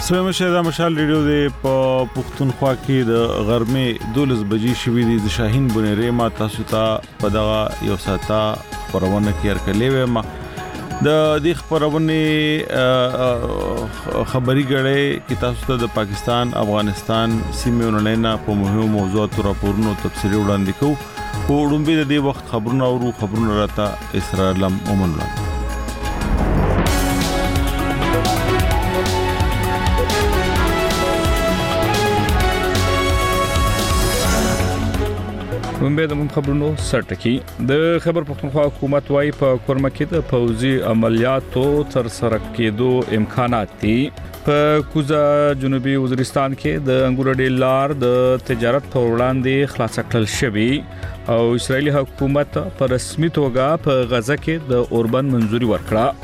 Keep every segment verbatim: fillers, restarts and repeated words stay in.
سویم شه د مشال ریډیو د په پښتونخوا کې د غرمې دولس بجې شوې دي د شاهین بنيري ما تاسو ته په دغه یو ساته خبرونه کې ورکلې و ما د دې خبرونه خبري غړې کې تاسو ته د پاکستان افغانستان سیمې ونلنه په مهمو موضوعاتو راپورونو تفصیلي وړاندې کوو په وړاندې د دې وخت خبرونه او خبرونه راته اسرار لم ومنل ومبه د خبرونو سرټکی د خبر پښتونخوا حکومت وايي په کورمه کې د پوځي عملیاتو تر سره کېدو امکانات دي په کوزا جنوبي وزیرستان کې د انګور ډیل لار د تجارت په وړاندې خلاص کړل شوی او اسرایلی حکومت په رسمي توګه په غزه کې د اوربن منځوري ورکړه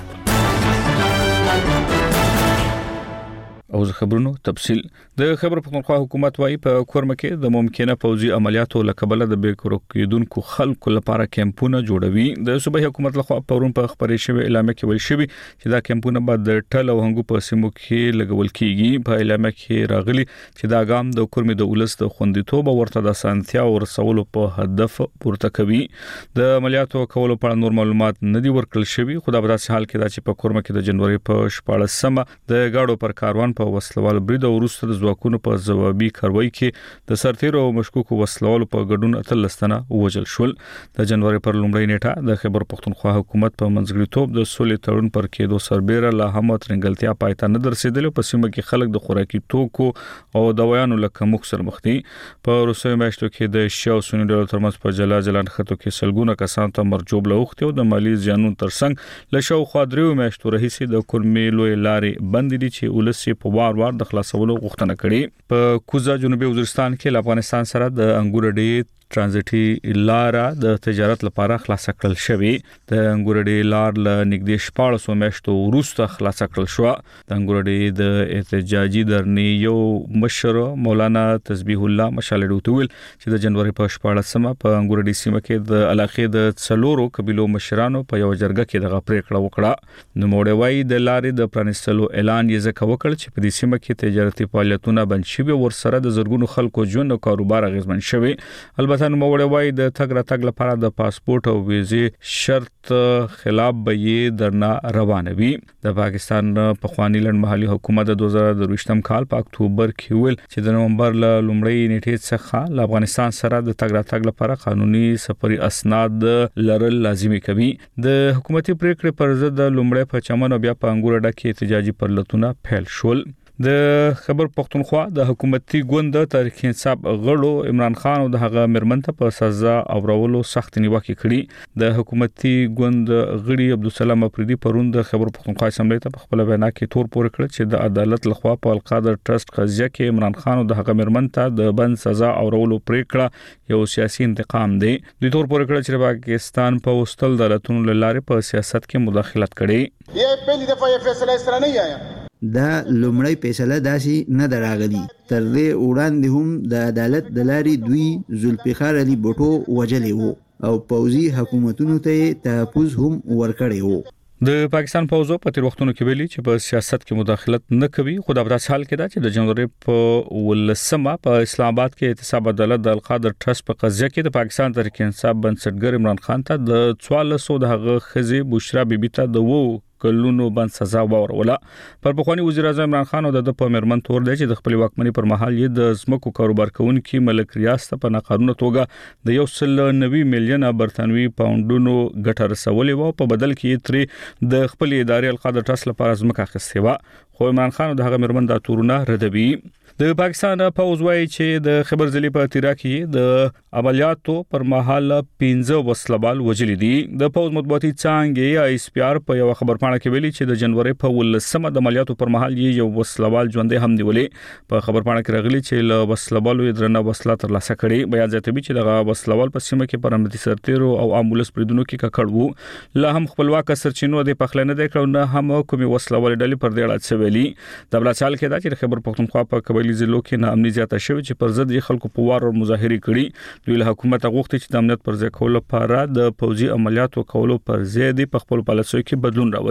او خبرونو تفصيل د خبر پښتونخوا حکومت وايي په کورمه کې د ممکنه پوځي عملیاتو لکبله د بیکرو کېدونکو خلکو لپاره کیمپونه جوړوي د صوبایي حکومت لخوا پرون په خبري شوی اعلان کې ویل شوی چې دا کیمپونه بعد د ټل او هنګو په سیمو کې لګول کیږي په اعلان کې راغلي چې دا ګام د کورمې د ولس د خوندیتوب ورته د سانتیا او رسولو په هدف پورته کوي د عملیاتو کولو په نور معلومات نه دي ورکړل شوی خو دا په داسې حال کې دا چې په کورمه کې د جنوري په شپاړسمه د گاډو پر کاروان په وسلوال برید او وروسته د ځواکونو په ځوابي کاروي کې د سرتیرو او مشکوکو وسلوالو په ګډون اتلستانه وژل شول د جنوري پر لومړۍ نیټه د خبر پښتونخوا حکومت په منځګړیتوب د سولې تړون پر کېدو سربېره لا هم ترنګلتیا پایته نه درسیدل په سیمه کې خلک د خوراکي توکو او دوايانو لکه مخسر مخدي په روسي میاشتو کې د شاو سونی ډول ترمنځ په جلا جلان خطو کې سلګونه کسان ته مرجوب لوخته او د مالی زیانونو ترڅنګ له شاو خادریو میاشتو رئیس د کورمې لوی لارې بند دي چې ولسی په وار وار د خلاصولو غوښتنه کړې په کوزا جنوبي وزیرستان کې افغانستان سره د انګور ډې ترانزیټي لار د تجارت لپاره خلاص کړل شوی د انګور ډې لار ل نږدې شپږ میاشتو وروسته خلاص کړل شو د انګور ډې د احتجاجي درنې یو مشر مولانا تسبیح الله مشال ډوتول چې د جنوري په شپږمه په انګور ډې سیمه کې د علاقې د څلورو قبيلو مشرانو په یو جرګه کې دغه پریکړه وکړه نو موړې وای د لارې د پرانستلو اعلان یې ځکه وکړ چې په دې سیمه کې تجارتي فعالیتونه بند شوي ور سره د زرګونو خلکو ژوند او کاروبار اغیزمن شوی البته نو موړې وای د تګ راتګ لپاره د پاسپورت او ویزې شرط خلاف به یې درنا روانوي د پاکستان په خواني لړمحلي حکومت د دوه زره دوه کال په اکتوبر کې ویل چې د نومبر ل لومړۍ نیټې څخه ل افغانستان سره د تګ راتګ لپاره قانوني سفري اسناد لرل لازمي کوي د حکومتي پریکړې پر ضد د لومړی په چمن بیا په انګور ډکه کې احتجاجي پرلتونه پیل شول د خبر پښتونخوا د حکومتي ګوند تاریخ انصاف غړو عمران خان او د هغه مرمنته په سزا اورولو سخت نیوکه کړي د حکومتي ګوند غړي عبدالسلام افریدي پرون د خبر پښتونخوا اسمبلی ته په خپل وینا کې تور پور کړ چې د عدالت لخوا په القادر ټرست قضیه کې عمران خان او د هغه مرمنته د بند سزا اورولو پریکړه یو سیاسي انتقام دی د تور پور کړ چې پاکستان په وستل دولتونو لاره په سیاست کې مداخلت کړي یې په دې دفعه فیصله سره نه آیا دا لومړی فیصله داسې نه دراغلي تر دې وړاندې هم د عدالت د لارې دوی ذوالفقار علي بوټو وجلې وو او پوځي حکومتونو ته تحفظ هم ورکړی وو د پاکستان پوځو په تیر وختونو کې ویلي چې په سیاست کې مداخلت نه کوي خو د ابراز حال کې دا چې د جنوري په ولسمه په اسلام آباد کې احتساب عدالت د القادر ټرست په قضیه کې د پاکستان تحریک انصاف بنسټګر عمران خان ته د څوارلس سوه د هغه خزي بشرا بیبي ته د وو کلونو بند سزا وروله پر بخوانی وزیر اعظم عمران خان او د په مرمن تور دی چې د خپل واکمنۍ پر مهال یې د زمکو کاروبار کوونکي ملک ریاست په ناقانونه توګه د یو سل نوي میلیونه برتانوي پاونډونو ګټه رسولې و په بدل کې ترې د خپل ادارې القادر ټرست لپاره زمکه اخیستې و خو عمران خان د هغه مرمن د تورونه ردوي د پاکستان پوز وايي چې د خبر ځلې په تیرا کې د عملیاتو پر مهال پنځه وسلوال وجلې دي د پوز مطبوعاتي څنګه یا اس پی آر په یو خبر پاڼه کې ویلي چې د جنوري په ولسمه د عملیاتو پر مهال یو وسلوال ژوندې هم نیولې په خبر پاڼه کې راغلي چې له وسلوالو درنه وسله تر لاسه کړي بیان زیاتوي چې دغه وسلوال په سیمه کې پر امنیتي سرتیرو او امبولانس پریدونکو کې ککړ وو له هم خپلواک سرچینو د پخلنه د کړو نه هم کومي وسلوال ډلې پر دې اړه څویلي د بل چال کې دا چې خبر پښتونخوا په قبایلی ضلعو کې نه امنیت زیاته شوی چې پر ضد یې خلکو په وار او مظاهره کړي دوی له حکومت غوښتي چې د امنیت پر ځای کولو لپاره د پوځي عملیاتو کولو پر ضد په خپل پالیسیو کې بدلون راولي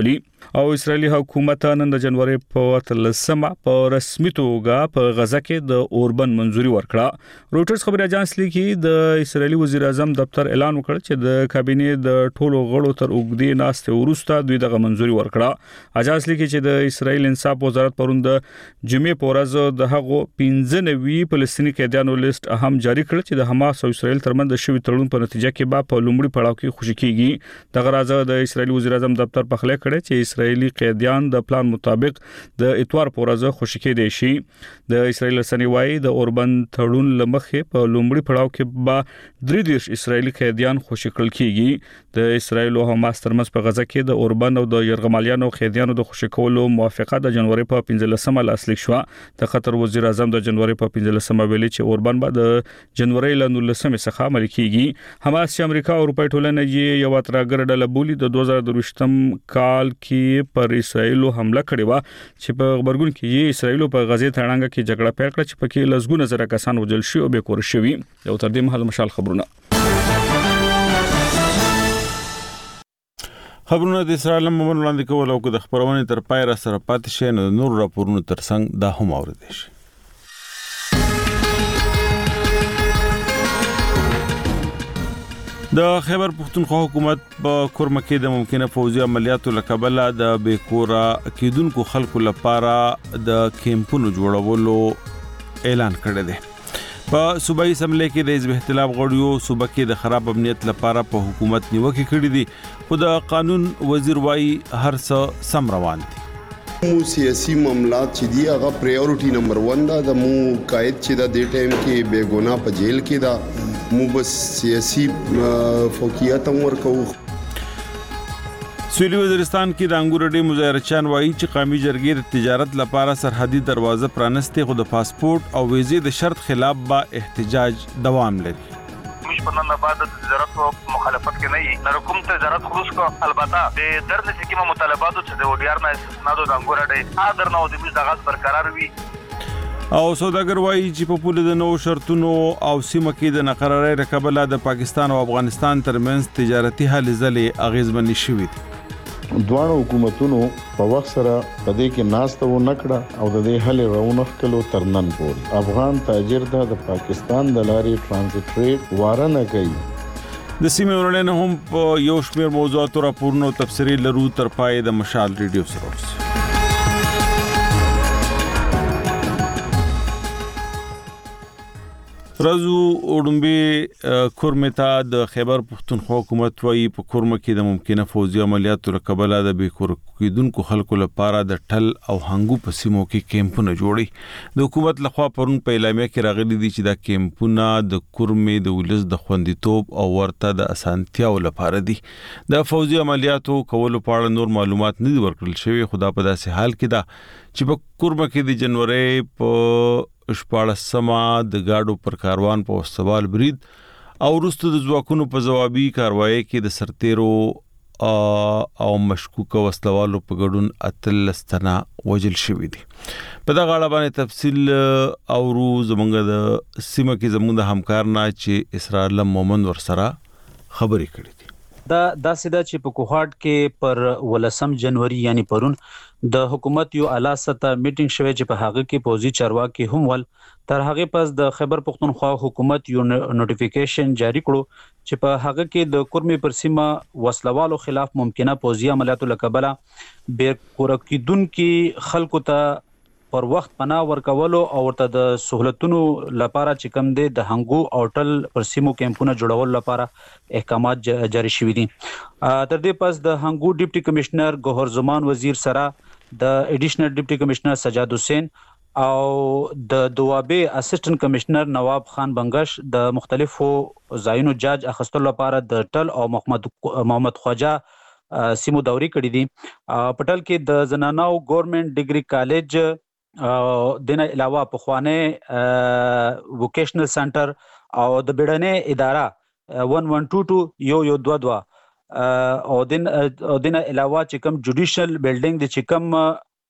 بلی. او اسرایلی حکومت نن د جنوري په تلسمه په رسمي توګه په غزا کې د اوربن منځوري ورکړه. رويټرز خبري اژانس لیکي د اسرایلی وزیر اعظم دفتر اعلان وکړ چې د کابینې د ټولو غړو تر اوږدې ناستې وروسته دوی دغه منځوري ورکړه. اژانس لیکي چې د اسرایل انصاف وزارت پرون د جمعې په ورځ د هغو پنځه نوي فلسطیني قیدیانو لیست هم جاری کړ چې د حماس او اسرایل ترمنځ د شوي تړون په نتیجه کې به په لومړي پړاو کې خوشی کیږي. دغه راځه د اسرایلی وزیر اعظم دفتر په خله کړ چې اسرایلی قیدیان د پلان مطابق د اتوار په ورځ خوشی کېدي شي. د اسرایل رسنۍ وايي د اوربن تړون لمخې په لومړي پړاو کې به درې دیرش اسرایلی قیدیان خوشی کړل کیږي. د اسرایل او حماس ترمنځ په غزا کې د اوربن او د یرغمالیانو قیدیانو د خوشی کولو موافقه د جنوري په پنځلسمه لاسلیک شو. د قطر وزیر اعظم د جنوري په پنځلسمه ویلي چې اوربن به د جنوري له نولسمه څخه عملي کیږي. حماس چې امریکا او اروپای ټولنه یې یو ترګر ډله بولی د دوه زره درویشتم کال کې پر اسرایل حمله کړې و چې په خبرګون کې یې اسرایل په غزې تړانګه کې جګړه پیل کړه چې پکې لزګونه زره کسان وژل شي او به کور شوي. یو تر دې مهال مشال خبرونه خبرونه د اسرائیل مومن وړاندې کول او د خبرونې تر پای را سره پاتې شي نو نور راپورونو ترڅنګ دا هم اوریدل شي. د خیبر پختونخوا حکومت په کورمه کې د ممکنه فوزي عملیاتو لکبله د بیکورا کېدونکو خلکو لپاره د کیمپونو جوړولو اعلان کړی دی. په صوبایي اسمبلی کې د حزب اختلاف غړیو صوبه کې د خراب امنیت لپاره په حکومت نیوکه کړې دي خو د قانون وزیر وايي هر څه سم روان دي. مو سیاسي معاملات چې دی هغه پرایورټي نمبر ون دا د مو قائد چې د دې ټایم کې بے ګناه په جیل کې دا مو بس سیاسي فوقیت هم ورکو. سویلي وزیرستان کې د انګور ډې مظاهرچیان وایي چې قومي جرګې د تجارت لپاره سرحدي دروازه پرانستې خو د پاسپورت او ویزې د شرط خلاف به احتجاج دوام لري. مش په نن بعد د تجارت مخالفت کې نه یي نه کوم تجارت خروج کو البته د درنه چې کومه مطالبات چې د وډیار نه استثنا د انګور ډې ا درنه او د مش د غاز برقرار وي. او سوداګر وایي چې په پوله د نو شرطونو او سیمه کې د نقرارۍ رکبله د پاکستان او افغانستان ترمنځ تجارتي هلې ځلې اغیزمنې شوې دي. دوانو حکومتونو په وخت سره په دې کې ناسته و نکړه او د دې هلې رونق کلو ترنن پوري افغان تاجر د پاکستان د لارې ترانزیت ریټ واره نه کوي. د سیمې ورننه هم په یو شمېر موضوعاتو راپورونو تفسیري لرو تر پای د مشال ریډیو سره اوسئ. رازو اورمبي کورمتا د خیبر پختونخوا حکومت وايي په کورمه کې د ممکنه فوزي عملیاتو لکبله د بیکور کېدونکو خلکو لپاره د ټل او هنګو په سیمو کې کیمپونه جوړي. د حکومت لخوا پرون په اعلامیه کې راغلي دي چې دا کیمپونه د کورمې د ولس د خوندیتوب او ورته د اسانتیاو لپاره دي. د فوزي عملیاتو کولو په اړه نور معلومات نه دي ورکړل شوی خو دا په داسې حال کې ده چې په کورمه کې د جنوري په شپاړسمه د گاډو پر کاروان په استوال برید او وروسته د ځواکونو په ځوابي کاروایی کې د سرتیرو او مشکوک وسلوالو په ګډون اتلس تنه وژل شوي دي. په دغه اړه باندې تفصیل اورو زمونږ د سیمه کې زمونږ د همکار نه چې اسرار لم مومن ورسره خبرې کړې دي. دا داسې ده چې په کوهاټ کې پر ولسم جنوري یعنی پرون د حکومت یو اعلی سطح میټینګ شوه چې په هغه کې پوزي چارواکي هم ول تر هغه پس د خیبر پختونخوا حکومت یو نوټیفیکیشن جاری کړو چې په هغه کې د کورمې پر سیمه وسلوالو خلاف ممکنه پوزي عملیاتو لکبله بیر کورکیدون کې خلکو ته پر وخت پناه ورکولو او ورته د سہولتونو لپاره چې کم دي د هنګو او ټل پر سیمو کیمپونه جوړول لپاره احکامات جاری شوي دي. تر دې پس د هنګو ډیپټي کمشنر ګوهر زمان وزیر سره د اډیشنل ډیپټي کمشنر سجاد حسین او د دوابه اسسټنټ کمشنر نواب خان بنگش د مختلفو ځایونو جاج اخستلو لپاره د ټل او محمد محمد خواجه سیمو دوري کړې دي. پټل کې د زنانو ګورنمنت ډیګري کالج دنه علاوه په خوانه ووکیشنل سنټر او د بیړنې اداره ون ون ټو ټو یو یو دو دو او دن او دنه علاوه چې کوم جوډیشل بلډینګ د چې کوم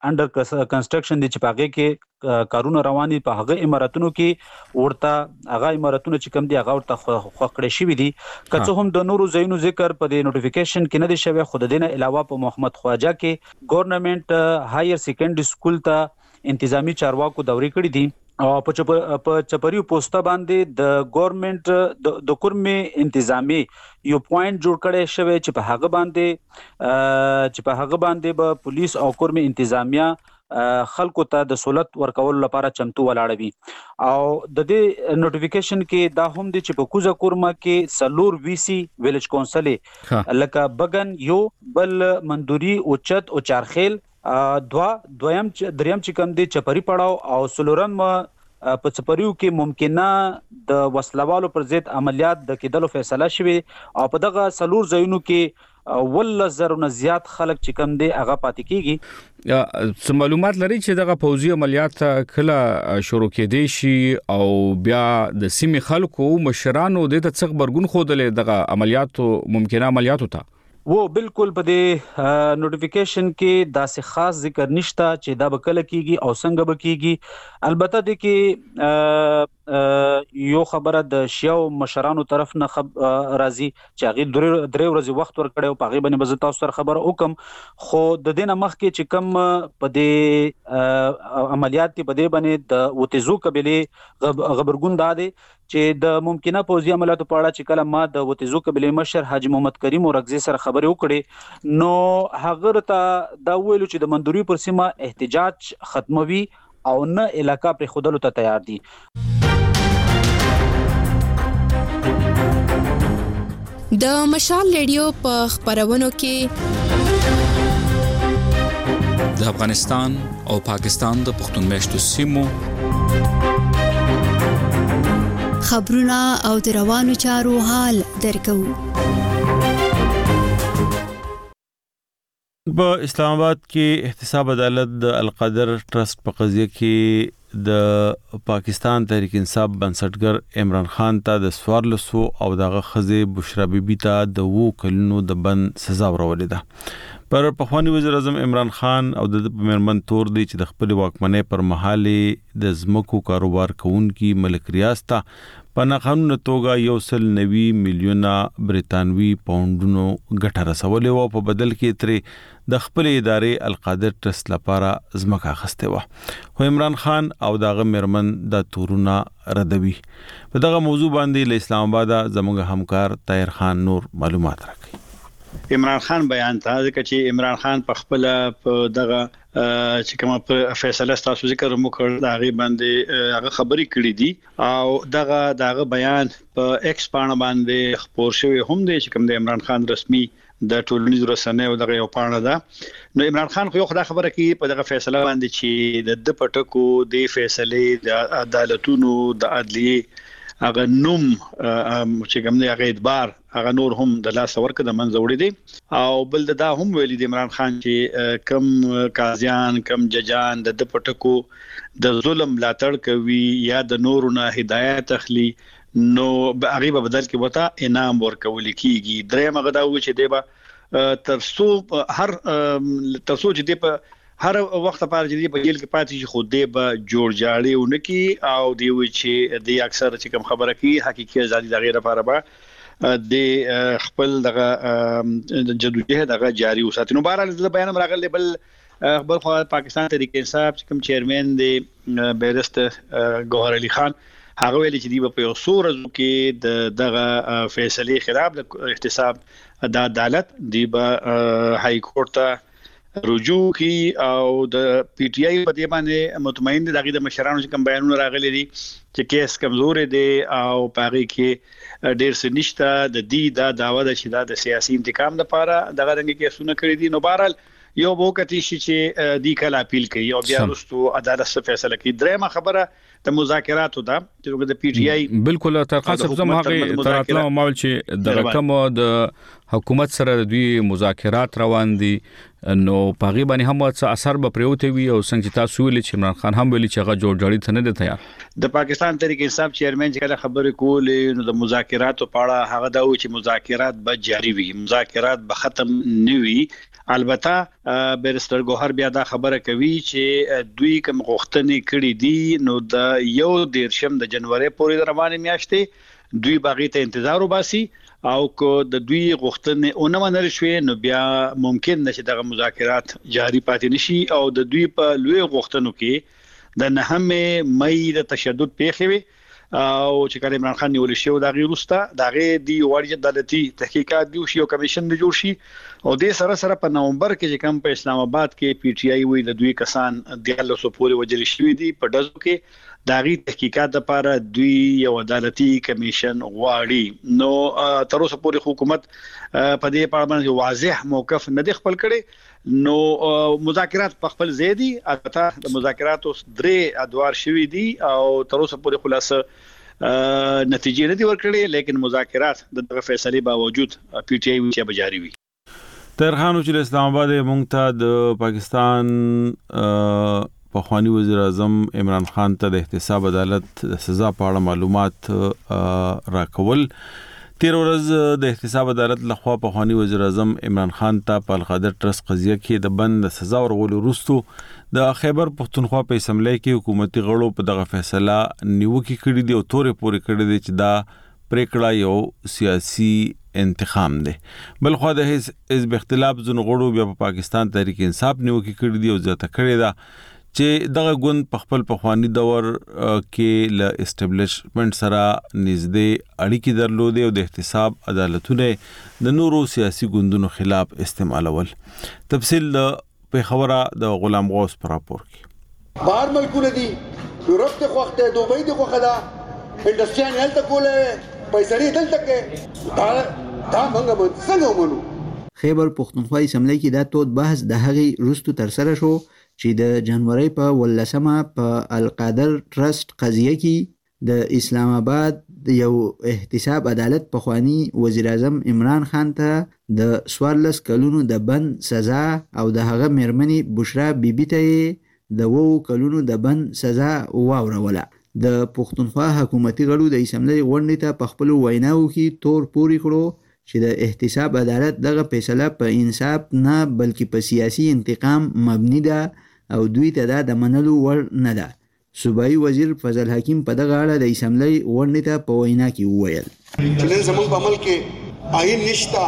انډر کنسټرکشن دي چې پاګه کې کارونه رواني په هغه اماراتونو کې ورته هغه اماراتونو چې کم دي هغه ورته خوکړې شوې دي که هم د نورو ځایونو ذکر په دې نوټیفیکیشن کې نه دي شوی. خو د دینه علاوه په محمد خواجه کې ګورنمنت هایر سیکنډري سکول ته انتظامی چارواکو دوري کړې دي او په چپریو پوسټه باندې د ګورنمنت د کورمې انتظامی یو پوینټ جوړ کړی شوی چې په هغه باندې چې په هغه باندې به پولیس او کورمې انتظامیه خلکو ته د سہولت ورکول لپاره چمتو ولاړوي. او د دې نوټیفیکیشن کې دا هم دي چې په کوزه کورما کې سلور وی سی ویلیج کونسل لکه بغن یو بل مندوري اوچت او چارخیل دوا دویم دریم چې کوم دي چپری پړاو او سلورم په چپریو کې ممکنه د وسلوالو پر ضد عملیات د کېدلو فیصله شوه او په دغه سلور ځایونو کې ول زرونه زیات خلک چې کوم دي هغه پاتې کیږي. سم معلومات لري چې دغه فوزي عملیات کله شروع کېدي شي او بیا د سیمې خلکو مشرانو د ته څخ برګون خودلې دغه عملیاتو ممکنه عملیاتو ته وو بالکل په دې نوټیفیکیشن کې داسې خاص ذکر نشته چې دا به کله کیږي او څنګه به کیږي. البته د کې یو خبره د شیعو مشرانو طرف نه راځي چې هغه درې ورځې وخت ورکړي او په هغه باندې به تاسو سره خبر وکم. خو د دې نه مخکې چې کم په دې عملیات په دې باندې د وتیزو قبيله غبرګون داده چې د ممکنه پوځي عملیاتو په اړه چې کله ما د وتیزو قبيله مشر حاجی محمد کریم اورغزي سره خبرې وکړې نو هغه ته دا ویلو چې د مندوري پر سیمه احتجاج ختموي او نه علاقہ پر خودلو ته تیار دي. د مشال ریډیو په خبرونو کې د افغانستان او پاکستان د پښتون میشتو سیمو خبرونه او د روانو چارو حال درکو. په اسلام آباد کې احتساب عدالت د القدر ټرست په قضیه کې د پاکستان تحریک انصاف بنسټګر عمران خان ته د سوارلسو او دغه خزه بشرا بیبي ته د وو کلونو د بند سزا ورولې ده. پر پخوانی وزیر اعظم عمران خان او د پرمن تور دی چې د خپل واکمنۍ پر مهال د زمکو کاروبار کوونکی ملک ریاستا په ناقانونه توګه یو سل نوي میلیونه بریتانوي پاونډونو ګټه رسولې و په بدل کې ترې د خپل ادارې القادر ټرست لپاره زمکه اخسته و. خو عمران خان او دغه مرمن د تورونه ردوي. په دغه موضوع باندې له اسلام آباد زموږ همکار طاهر خان نور معلومات راکړي. عمران خان بیان ته ځکه چې عمران خان په خپل په دغه چې کومه په فیصله تاسو ذکر مو کړ دا غي باندې هغه خبري کړې دي او دغه دغه بیان په ایکس باندې باندې خبر شوی هم دی چې کوم د عمران خان رسمي د ټولنیزو رسنیو دغه یو پاڼه ده. نو عمران خان خو یو خدای خبره کوي په دغه فیصله باندې چې د د پټکو د فیصله د عدالتونو د عدلیه هغه نوم چې کوم دی هغه اعتبار هغه نور هم د لاس ورکه د منځ وړي دي او بل دا هم ویلي د عمران خان چې کم قاضیان کم ججان د پټکو د ظلم لاتړ کوي یا د نورو نه هدایت اخلي نو هغه په بدل کې وتا انعام ورکول کیږي. درې مغدا و چې دی ترسو هر ترسو چې دی په هر وخت لپاره چې په جیل کې پاتې شي خو دې به جوړ جاړي ونکي او دی وی چې د اکثر چې کوم خبره کوي حقيقي ازادي د غیر لپاره به د خپل دغه جدوجہد دغه جاری وساتي. نو بهر د بیان راغلی بل خبر خو پاکستان تحریک انصاف چې کوم چیرمن دی بیرسټر ګوهر علي خان هغه ویلي چې دی په یو سورزو کې د دغه فیصله خلاف د احتساب د عدالت دی به های کورټ ته رجوع کی او د پی ټ آی په دې باندې مطمئن دي دغه د مشرانو چې کوم بیانونه راغلي دي چې کیس کمزور دي او پاره کې ډیر څه نشته د دې دا داوا د چې د سیاسي انتقام لپاره دغه رنګ کې سونه کړی دي. نو بهرحال یو وکتی شي چې دی کله اپیل کوي او بیا وروسته عدالت څخه فیصله کوي. درېمه خبره د مذاکراتو ده چې د پی ټ آی بالکل تر خاصه زم هغه تراتله مال چې د رقم د حکومت سره د دوی مذاکرات روان دي نو پاغي باندې هم څه اثر به پروت وي او څنګه تاسو ویلي چې عمران خان هم ویلي چې هغه جوړ جوړی ته نه دی تیار د پاکستان تحریک انصاف چیرمن چې کله خبرې کولې نو د مذاکراتو په اړه هغه دا و چې مذاکرات به جاری وي مذاکرات به ختم نه وي البته بیرستر ګوهر بیا دا خبره کوي چې دوی کوم غوښتنې کړې دي نو د یو دیرشم د جنوري پورې روانه میاشتې دوی باغی ته انتظار وباسي او کو د دوی غوښتنې اونم نه شوي نو بیا ممکن نشي دغه مذاکرات جاری پاتې نشي او د دوی په لوی غوښتنو کې د نهمه مې د تشدد پیښوي او چې کله عمران خان نیول شو دا غي روستا دا غي دی وړي عدالتي تحقیقات دی شي او کمیشن دی جوړ شي او د سره سره په نومبر کې چې کوم په اسلام آباد کې پی ټی آی وی د دوی کسان د الله سو پورې وجل شوی دی په دزو کې داغي تحقیقات لپاره دوی یو عدالتي کمیشن غواړي نو تر اوسه پورې حکومت په دې اړه باندې واضح موقف نه دی خپل کړي نو مذاکرات په خپل زیدي البته د مذاکراتو درې ادوار شوي دي او تر اوسه پورې خلاصه نتیجې نه دي ورکړي لیکن مذاکرات د دغه فیصله باوجود پی ټی آی چې جاری وي ترخانو چې اسلام آباد مونږ ته د پاکستان پخوانی وزیر اعظم عمران خان ته د احتساب عدالت د سزا په اړه معلومات راکول تیر ورځ د احتساب عدالت لخوا پخوانی وزیر اعظم عمران خان ته په القادر ټرست قضیه کې د بند سزا ورغول وروسته د خیبر پختونخوا په اسمبلی کې حکومتي غړو په دغه فیصله نیوکه کړې دي او تورې پورې کړې دي چې دا پریکړه یو سیاسي انتخاب دی بل خو د حزب اختلاف زون غړو بیا په پاکستان تحریک انصاف نیوکه کړې دي او ځته کړې ده چې دغه ګوند په خپل پخوانی دور کې ل اسټابلیشمنت سره نږدې اړیکې درلودې او د احتساب عدالتونه د نورو سیاسي ګوندونو خلاف استعمالول تفصیل په خبره د غلام غوث پر راپور کې بهر ملکونه دي یورپ ته وخت دوبۍ ته وخت دا انډستریان هلته کوله پیسې دلته کې دا دا موږ څنګه ومنو خیبر پختونخوا اسمبلی کې دا تود بحث د هغې وروسته ترسره شو چې د جنوري په ولسمه په القادر ټرست قضیه کې د اسلام آباد د یو احتساب عدالت پخوانی وزیر اعظم عمران خان ته د سوارلس کلونو د بند سزا او د هغه میرمنې بشرا بیبي ته د وو کلونو د بند سزا واوروله د پښتونخوا حکومتي غړو د اسمبلی غونډې ته په خپل ویناو کې تور پوري کړو چې د احتساب عدالت دغه فیصله په انصاف نه بلکې په سیاسي انتقام مبني ده او دوی ته دا د منلو وړ نه ده صوبایي وزیر فضل حکیم په دغه اړه د اسمبلی غونډې ته په وینا کې وویل چې نن زموږ په عمل کې آئین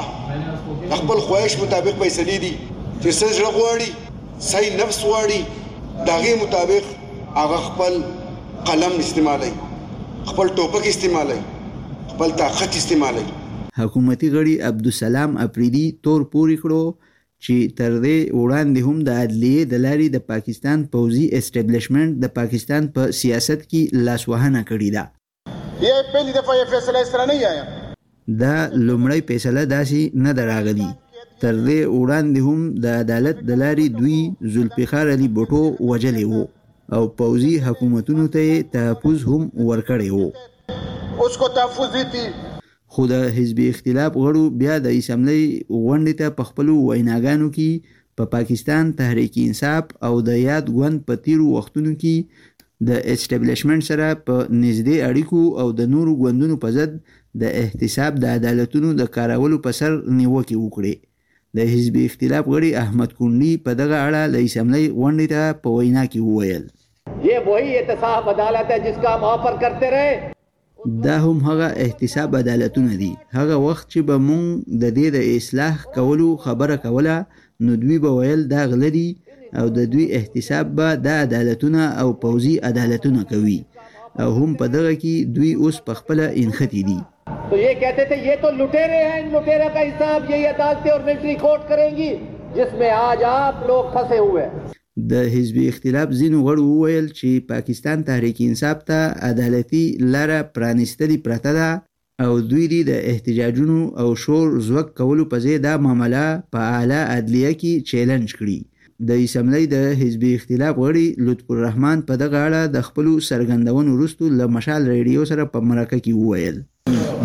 نشته خپل خواهش مطابق فیصلې دي چې څه زړه غواړي صحیح نفس غواړي دغه مطابق هغه خپل قلم استعمالوي خپل ټوپک استعمالوي خپل طاقت استعمالوي حکومتي غړي عبدالسلام اپریدي تور پوري کړو چې تر دې وړاندې هم د عدلیې د لارې د پاکستان پوځي اسټابلیشمنت د پاکستان په پا سیاست کې لاسوهنه کړې ده یې پهلی دفعه یې فیصله اس طرح نه آیا دا لومړی فیصله داسې نه دراغلي تر دې وړاندې هم د عدالت د لارې دوی ذوالفقار علي بوټو وجلې وو او پوځي حکومتونو ته تحفظ هم ورکړی وو اوس کو تحفظ دي خو د حزب اختلاف غړو بیا د اسمبلی غونډې ته په خپلو ویناګانو کې په پاکستان تحریک انصاف او د یاد ګوند په تیرو وختونو کې د اسټابلیشمنت سره په نږدې اړیکو او د نورو ګوندونو په ضد د احتساب د عدالتونو د کارولو په سر نیوکې وکړې د حزب اختلاف غړي احمد کونډي په دغه اړه د اسمبلی غونډې ته په وینا کې وویل یہ وہی احتساب عدالت ہے جس کا ہم آفر کرتے رہے دا هم هغه احتساب عدالتونه دي هغه وخت چې به مونږ د دې د اصلاح کولو خبره کوله نو دوی به ویل دا غله دي او د دوی احتساب به د عدالتونه او پوځي عدالتونه کوي او هم په دغه کې دوی اوس په خپله انختی دي تو یہ کہتے تھے یہ تو لٹیرے ہیں ان لٹیرے کا حساب یہی عدالتیں اور ملٹری کورٹ کریں گی جس میں آج آپ لوگ پھنسے ہوئے د حزب اختلاف ځینو غړو وویل چې پاکستان تحریک انصاف ته عدالتي لاره پرانیستلې پرته ده او دوی دې د احتجاجونو او شور زوک کولو په ځای دا معامله په اعلی عدلیه کې چیلنج کړي د اسمبلی د حزب اختلاف غړي لطف الرحمن په دغه اړه د خپلو څرګندونو وروسته له مشال ریډیو سره په مرکه کې وویل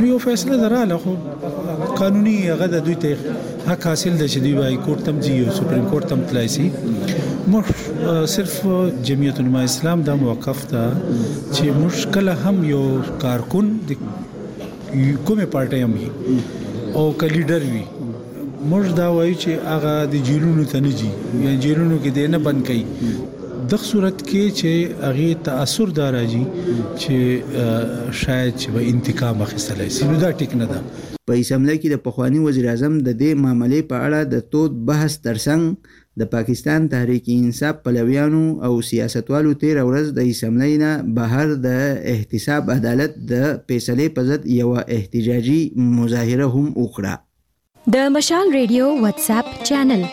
نو یو فیصله دراله خو قانوني هغه د دوی ته حق حاصل د شدي وای کورټ تم جی او سپریم کورټ تم تلایسي مش صرف جمعیت علماء اسلام د موقف ته چې مشکل هم یو کارکون د کومه پارټي هم او ک لیډر وي موږ دا وایو چې هغه د جیلونو ته نه جي یا جیلونو کې د نه بند کړي د صورت کې چې هغه تاثیر دار راځي چې شاید چې به انتقام اخیستل شي نو دا ټیک نه ده. په اسمبلی کې د پخوانی وزیر اعظم د دې معاملې په اړه د تود بحث ترڅنګ د پاکستان تحریک انصاف پلویانو او سیاستوالو تیر ورځ د اسمبلی نه بهر د احتساب عدالت د فیصلې په ضد یو احتجاجي مظاهره هم وکړه. د مشال ریډیو واتس اپ چینل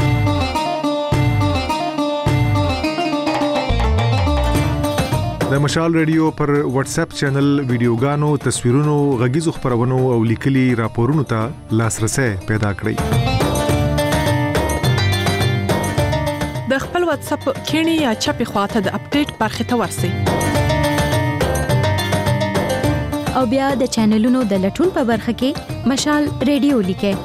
د مشال ریډیو پر واتس اپ چینل ویډیوګانو تصویرونو غږیزو خبرونو او لیکلي راپورونو ته لاسرسي پیدا کړئ. د خپل واتس اپ کینی یا چپی خواته د اپډیټ برخه ته ورسئ او بیا د چینلونو د لټون په برخه کې مشال ریډیو لیکئ.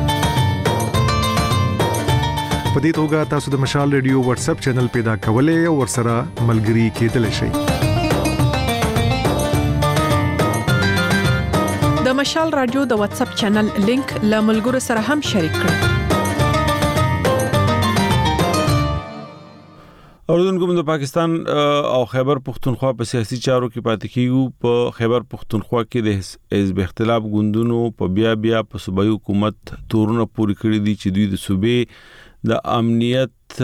په دې توګه تاسو د مشال ریډیو واتس اپ چینل پیدا کولای او ورسره ملګري کېدلی شئ. د مشال رادیو د واتس اپ چینل لینک له ملګرو سره هم شریک کړئ. اوردونکو د پاکستان او خیبر پختونخوا په سیاسي چارو کې پاتې کیږي. په خیبر پختونخوا کې د حزب اختلاف ګوندونو په بیا بیا په صوبایي حکومت تورونه پوری کړی دي چې دوی د صوبې د امنیت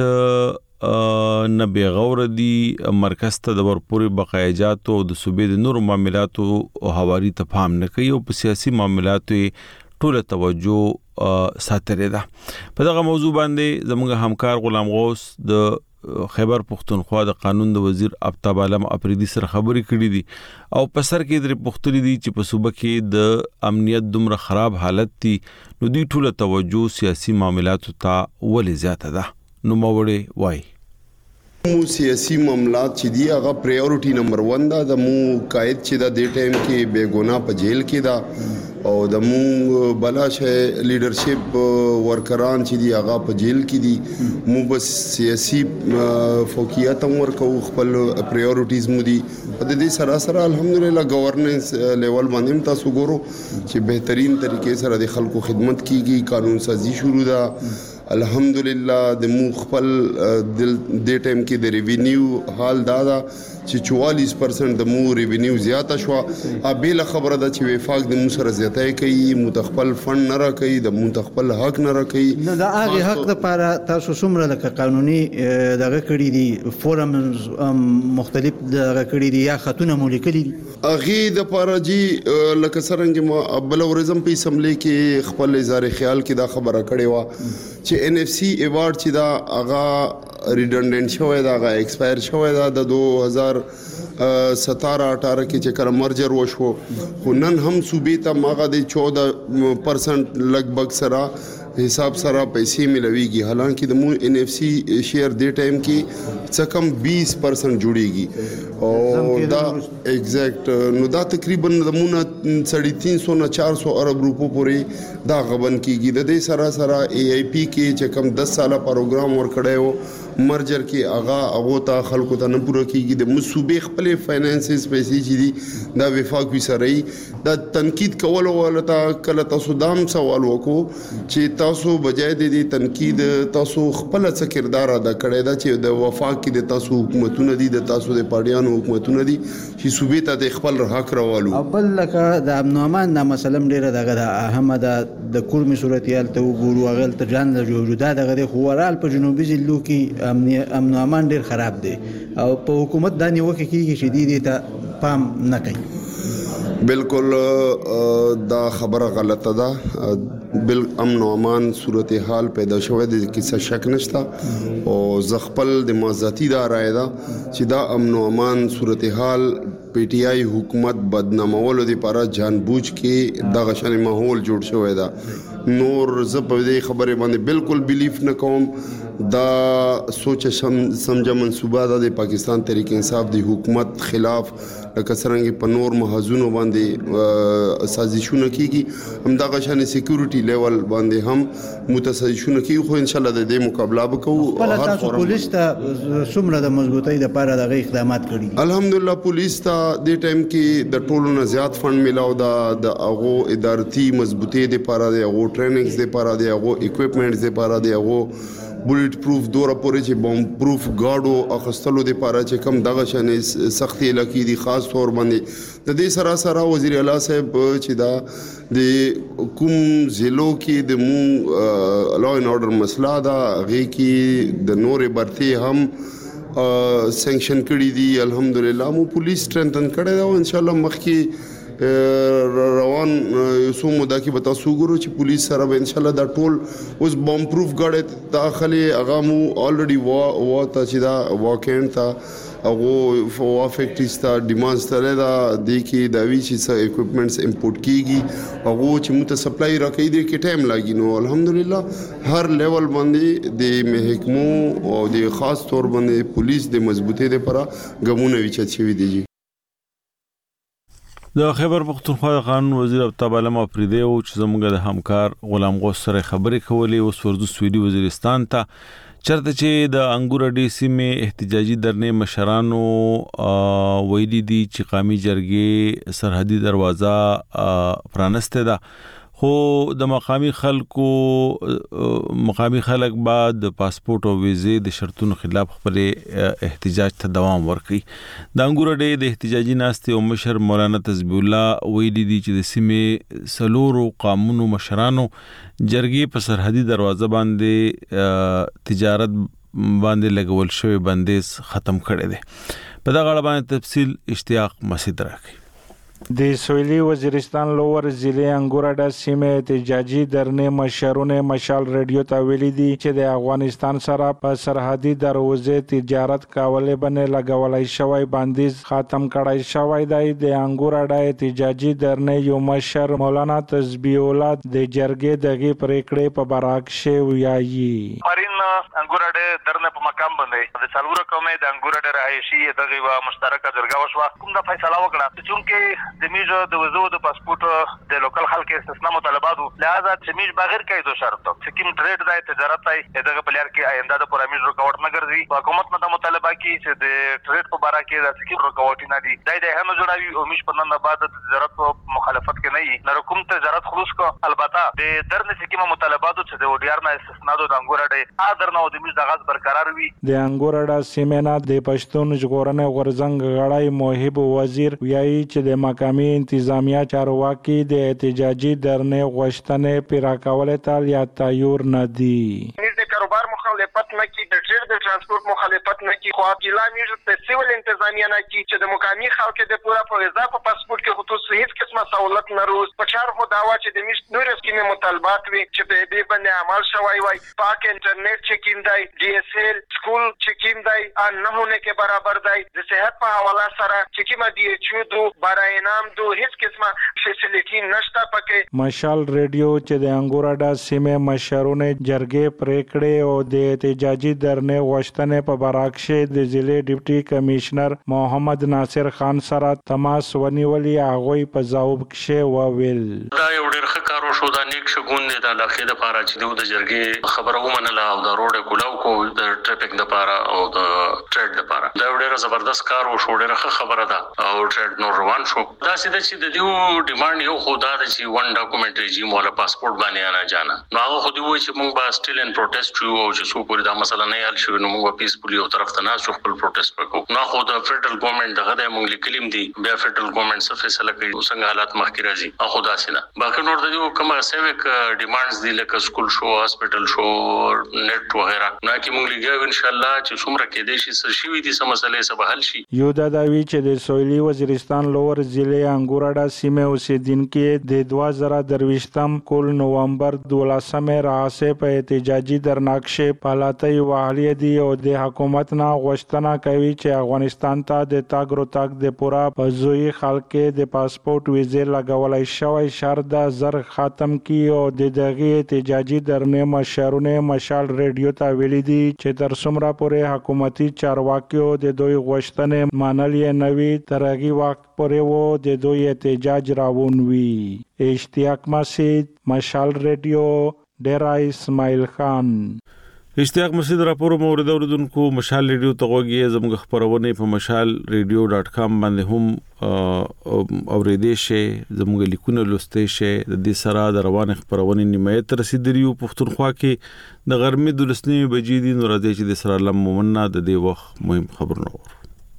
نه بغور دي مرکز ته د ورپورې بقایجات او د صوبې د نور معاملاتو او حواري ته پام نه کوي او په سیاسي معاملاتو ټوله توجه ساتره ده. په دغه موضوع باندې زموږ همکار غلام غوث د خیبر پختونخوا د قانون د وزیر آفتاب عالم اپریدي سره خبرې کړې دي او په سر کې د پختلې دي چې په صوبه کې د امنیت دومره خراب حالت دي نو دوی ټوله توجه سیاسي معاملاتو ته ولې زیاته ده. نو موړې وای مو سیاسي معاملات چې دی هغه پرایورټي نمبر ون دا د مو قائد چې دا د ټیم کې بے ګناه په جیل کې دا او د مو بلاشه لیډرشپ ورکران چې دی هغه په جیل کې دي مو بس سیاسي فوقیت هم ورکو خپل پرایورټیز مو دي د دې سره سره الحمدلله گورننس لیول باندې تاسو ګورو چې بهترین طریقې سره د خلکو خدمت کیږي قانون سازي شروع ده الحمدلله د مو خپل د ټیم کې د ریوینیو حال دادا چې چوالیس پرسنټ د مو ریوینیو زیاته شو ابل خبره ده چې وفاق د مو سره زیاتای کوي متخپل فند نه راکړي د متخپل حق نه راکړي نو دا هغه حق لپاره تاسو څومره لکه قانوني دغه کړی دي فورم مختلف دغه کړی دي یا خاتونه مو لیکلي دي اغه د پارجي لکه سرنګ ما بل ورزم په اسمبلی کې خپل اظهار خیال کې دا خبره کړې و چې ان اف سی ایوارډ چې دا هغه ریډنډنټ شوی دا هغه ایکسپایر شوی دا د دو هزار ستاره اٹھارہ کې چې کله مرجر وشو خو نن هم صوبې ته ماغه د چودہ پرسنټ لګبګ سره حساب سره پیسې ملويږي حالانکه د مو ان اف سی شیر د ټایم کې څه کم بیس پرسنټ جوړیږي او دا ایگزیکټ نو دا تقریبا د مو نه تین سو نه چار سو ارب روپو پورې دا غبن کیږي د دې سره سره ای ای پی کې چې کم دس ساله پروګرام ور کړیو مرجر کې اغا اغه ته خلکو ته نه پوره کیږي د مصوبې خپل فاینانسز پیسې چې دي دا وفاق وی سره دا تنقید کول ولته کله تاسو دام سوال وکړو چې تاسو بجای د دې تنقید تاسو خپل څه کردار ادا کړی دا چې د وفاق کې د تاسو حکومتونه دي د تاسو د پارټیانو حکومتونه دي چې صوبې ته د خپل حق راوالو بل لکه د امن او امان د مسله ډیره دغه اهمه ده د کورمي صورتيال ته وګورو هغه ته ځان له جوړه دغه د خوارال په جنوبي ضلعو کې امن او امان ډیر خراب دي او په حکومت د نیوکه کیږي چې دې ته پام نه کوي. بالکل دا خبره غلطه ده بل امن او امان صورتحال پیدا شوه د کیسه شک نشته او زغپل د مازاتی دا رائے ده چې دا امن او امان صورتحال پی ټی آی حکومت بدنامولو لپاره جانبوج کې دغه شان ماحول جوړ شوی دا. نور زه په دې خبره باندې بالکل بیلیف نه کوم. دا سوچ سمجھه منصوبه ده د پاکستان تحریک انصاف د حکومت خلاف لکه څنګه په نور محاذونو باندې سازشونه کیږي هم دغه شان سکیورټي لیول باندې هم متسازشونه کیږي. خو ان شاء الله د دې مقابله وکړو. هر تاسو پولیس ته څومره د مضبوطۍ لپاره دغه اقدامات کړي؟ الحمدلله پولیس ته د ټایم کې د ټولو نه زیات فند ملاو دا د هغه ادارتي مضبوطۍ لپاره د هغه ټریننګز لپاره د هغه اکوپمنټس لپاره د هغه بولټ پروف دوره پورې چې بم پروف گاډو اخستلو د پاره چې کم دغه شنه سختي لکې دي خاص طور باندې د دې سره سره وزیر اعلی صاحب چې دا د کوم ضلعو کې د مو لا ان اورډر مسله دا غي کې د نورې برتي هم سانکشن کړی دي. الحمدلله مو پولیس سترنتن کړی دا ان شاء الله مخکې روان یوسو مودا کې به تاسو ګورو چې پولیس سره به ان شاء الله دا ټول اوس بم پروف غړې داخلي هغه مو الریډي وا وا ته چې دا واکینډ ته هغه وا فیکټریز ته ډیمانډز ته دا د کې دا وی چې اکوپمنټس امپورټ کیږي هغه چې مو ته سپلای راکې دي کې ټایم لاګي. نو الحمدلله هر لیول باندې د محکمو او د خاص تور باندې پولیس د مضبوطۍ لپاره ګمونه وچت شوی دي. د خیبر پختونخوا د قانون وزیر ابتاب علم افریدی او چې زموږ د همکار غلام غوث سره خبرې کولې او سوردو سویډي وزیرستان ته چرته چې د انګور ډي سیمې احتجاجي درنې مشرانو ویلي دي چې قومي جرګې سرحدي دروازه پرانسته ده. خو د مقامی خلکو مقامی خلک بعد د پاسپورت او ویزې د شرطونو خلاف خپل احتجاج ته دوام ورکړي. د انګور ډې د احتجاجي ناستې او مشر مولانا تسبیح الله ویلي دي چې د سیمې سلورو قانونو مشرانو جرګې په سرحدي دروازه باندې تجارت باندې لګول شوی بندیز ختم کړي دي. په دغه اړه باندې تفصیل اشتیاق مسعود راکړي. د سویلي وزیرستان لوور ضلع انګورډا سیمه احتجاجي درنې مشرونه مشال رادیو ته ویلي دي چې د افغانستان سره په سرحدي دروازې تجارت کولې باندې لګولای شوی بندیز ختم کړای شوی دی. د انګورډا احتجاجي درنې یو مشر مولانا تسبیح الله د جرګې دغه پریکړې په براکشه ویایي. پرین انګورډا درنې په مقام باندې د څلورو قومې د انګورډا رهایشي دغه وا مشترکه جرګه وشوه. کوم د فیصله وکړه چې د میجو د وزو د پاسپورت د لوکل خلک استثناء مطالباتو لہذا چې میج بغیر کې دو شرط سکیم ټریډ د تجارت دی دغه پلیار کې آینده د پرمیج رکاوټ نه ګرځي. حکومت نه د مطالبه کې چې د ټریډ په باره کې د سکیم رکاوټ نه دي دای د هم جوړوي او میج په نن بعد د تجارت په مخالفت کې نه نه کوم تجارت خلوص کو. البته د درن سکیم مطالباتو چې د وډیار نه استثناء د انګورډا ا درنه د میج د غاز برقرار وي. د انګورډا سیمه د پښتون ژغورنې غورزنګ غړای موهب وزیر ویایي چې د مقامی انتظامیه چارواکي د احتجاجي درنې غوښتنې پیرا کولې ته یا تایور نه دي. د کاروبار مخالفت نه کی د ټریر د ترانسپورت مخالفت نه کی خو ضلع میز د سیول انتظامیه نه کی چې د مقامی خلکو د پورا په اضافه پاسپورت کې خصوص هیڅ قسمه سہولت نه روز په چار خو داوا چې د میز نور سکیمه مطالبات وي چې په دې باندې عمل شوی وای. پاک انټرنیټ چکین دی ډي اس ال سکول چکین دی ان نه هونه کې برابر دی د صحت په حواله سره چکیمه دی چې دو برای نام دو هیڅ قسمه فیسیلیټی نشته پکې. مشال رادیو چې د انګورډا سیمه مشرونه جرګې پریکړې او د احتجاجي درنې غوښتنې په براکشه د ضلع ډیپټي کمشنر محمد ناصر خان سره تماس ونیولې هغه په ځواب کې وویل. دا یو ډېر ښه کار وشو دا نیک شګون دی د علاقې د پاره چې د جرګې خبره ومنله او د روډ کولاو کو د ټریفیک د پاره او د ټریډ د پاره دا ډېر زبردست کار وشو ډېر ښه خبره ده او ټریډ نور روان شو. دا سیده چې د دیو ډیماند یو خدا د چې ون ډاکومنټ ريجیم ولا پاسپورت باندې نه جانا نو هغه خو دی وای چې موږ با سټیل ان پروټیسټ یو او چې سو پوری دا مسله نه حل شوی نو موږ پیسفولي او طرف ته نه شو خپل پروټیسټ وکړو. نو خو د فدرل ګورنمنت دغه د موږ لیکلیم دي بیا فدرل ګورنمنت څه فیصله کوي څنګه حالات مخکې راځي او خدا سينه باقي نور د دیو کومه سیویک ډیماندز دي لکه سکول شو هاسپټل شو نت وغیرہ نو کې موږ لګیو ان شاء الله چې څومره کې دي شي شي دي سم مسلې سبا حل شي. یو دا داوی چې د سویلي وزیرستان لوور ضلع انګورډا سیمه اوسیدونکو د دوه زره درویشتم کول نومبر دولسمه راځي په احتجاجي درناکشه پالاتای وحلی دی او د حکومت نه غوښتنه کوي چې افغانستان ته د تاګ رو تاګ د پورا پزوی خلک د پاسپورت ویزه لګولای شوی شرط د زر ختم کی او د دغه احتجاجي درنه مشرونه مشال ریډیو ته ویلي دي چې تر څومره پورې حکومتي چارواکیو د دوی غوښتنې منل یې نوي ترغي وخت پورې وو د دوی احتجاج راوون وی. اشتیاق مسجد، مشال ریډیو، ډیرا اسماعیل خان. اشتیاق مسجد راپور مورد اوردونکو مشال ریډیو ته غوږی زموږ خبرونه په مشال ریډیو ډاټ کام باندې هم اوریدې شي، زموږ لیکونه لوستې شي. د دې سره د روان خبرونه نیمایت رسیدلیو پښتونخوا کې د غرمې د لسنې بجې دي. نو راځي چې د سره لم مومنه د دې وخت مهم خبرونه ور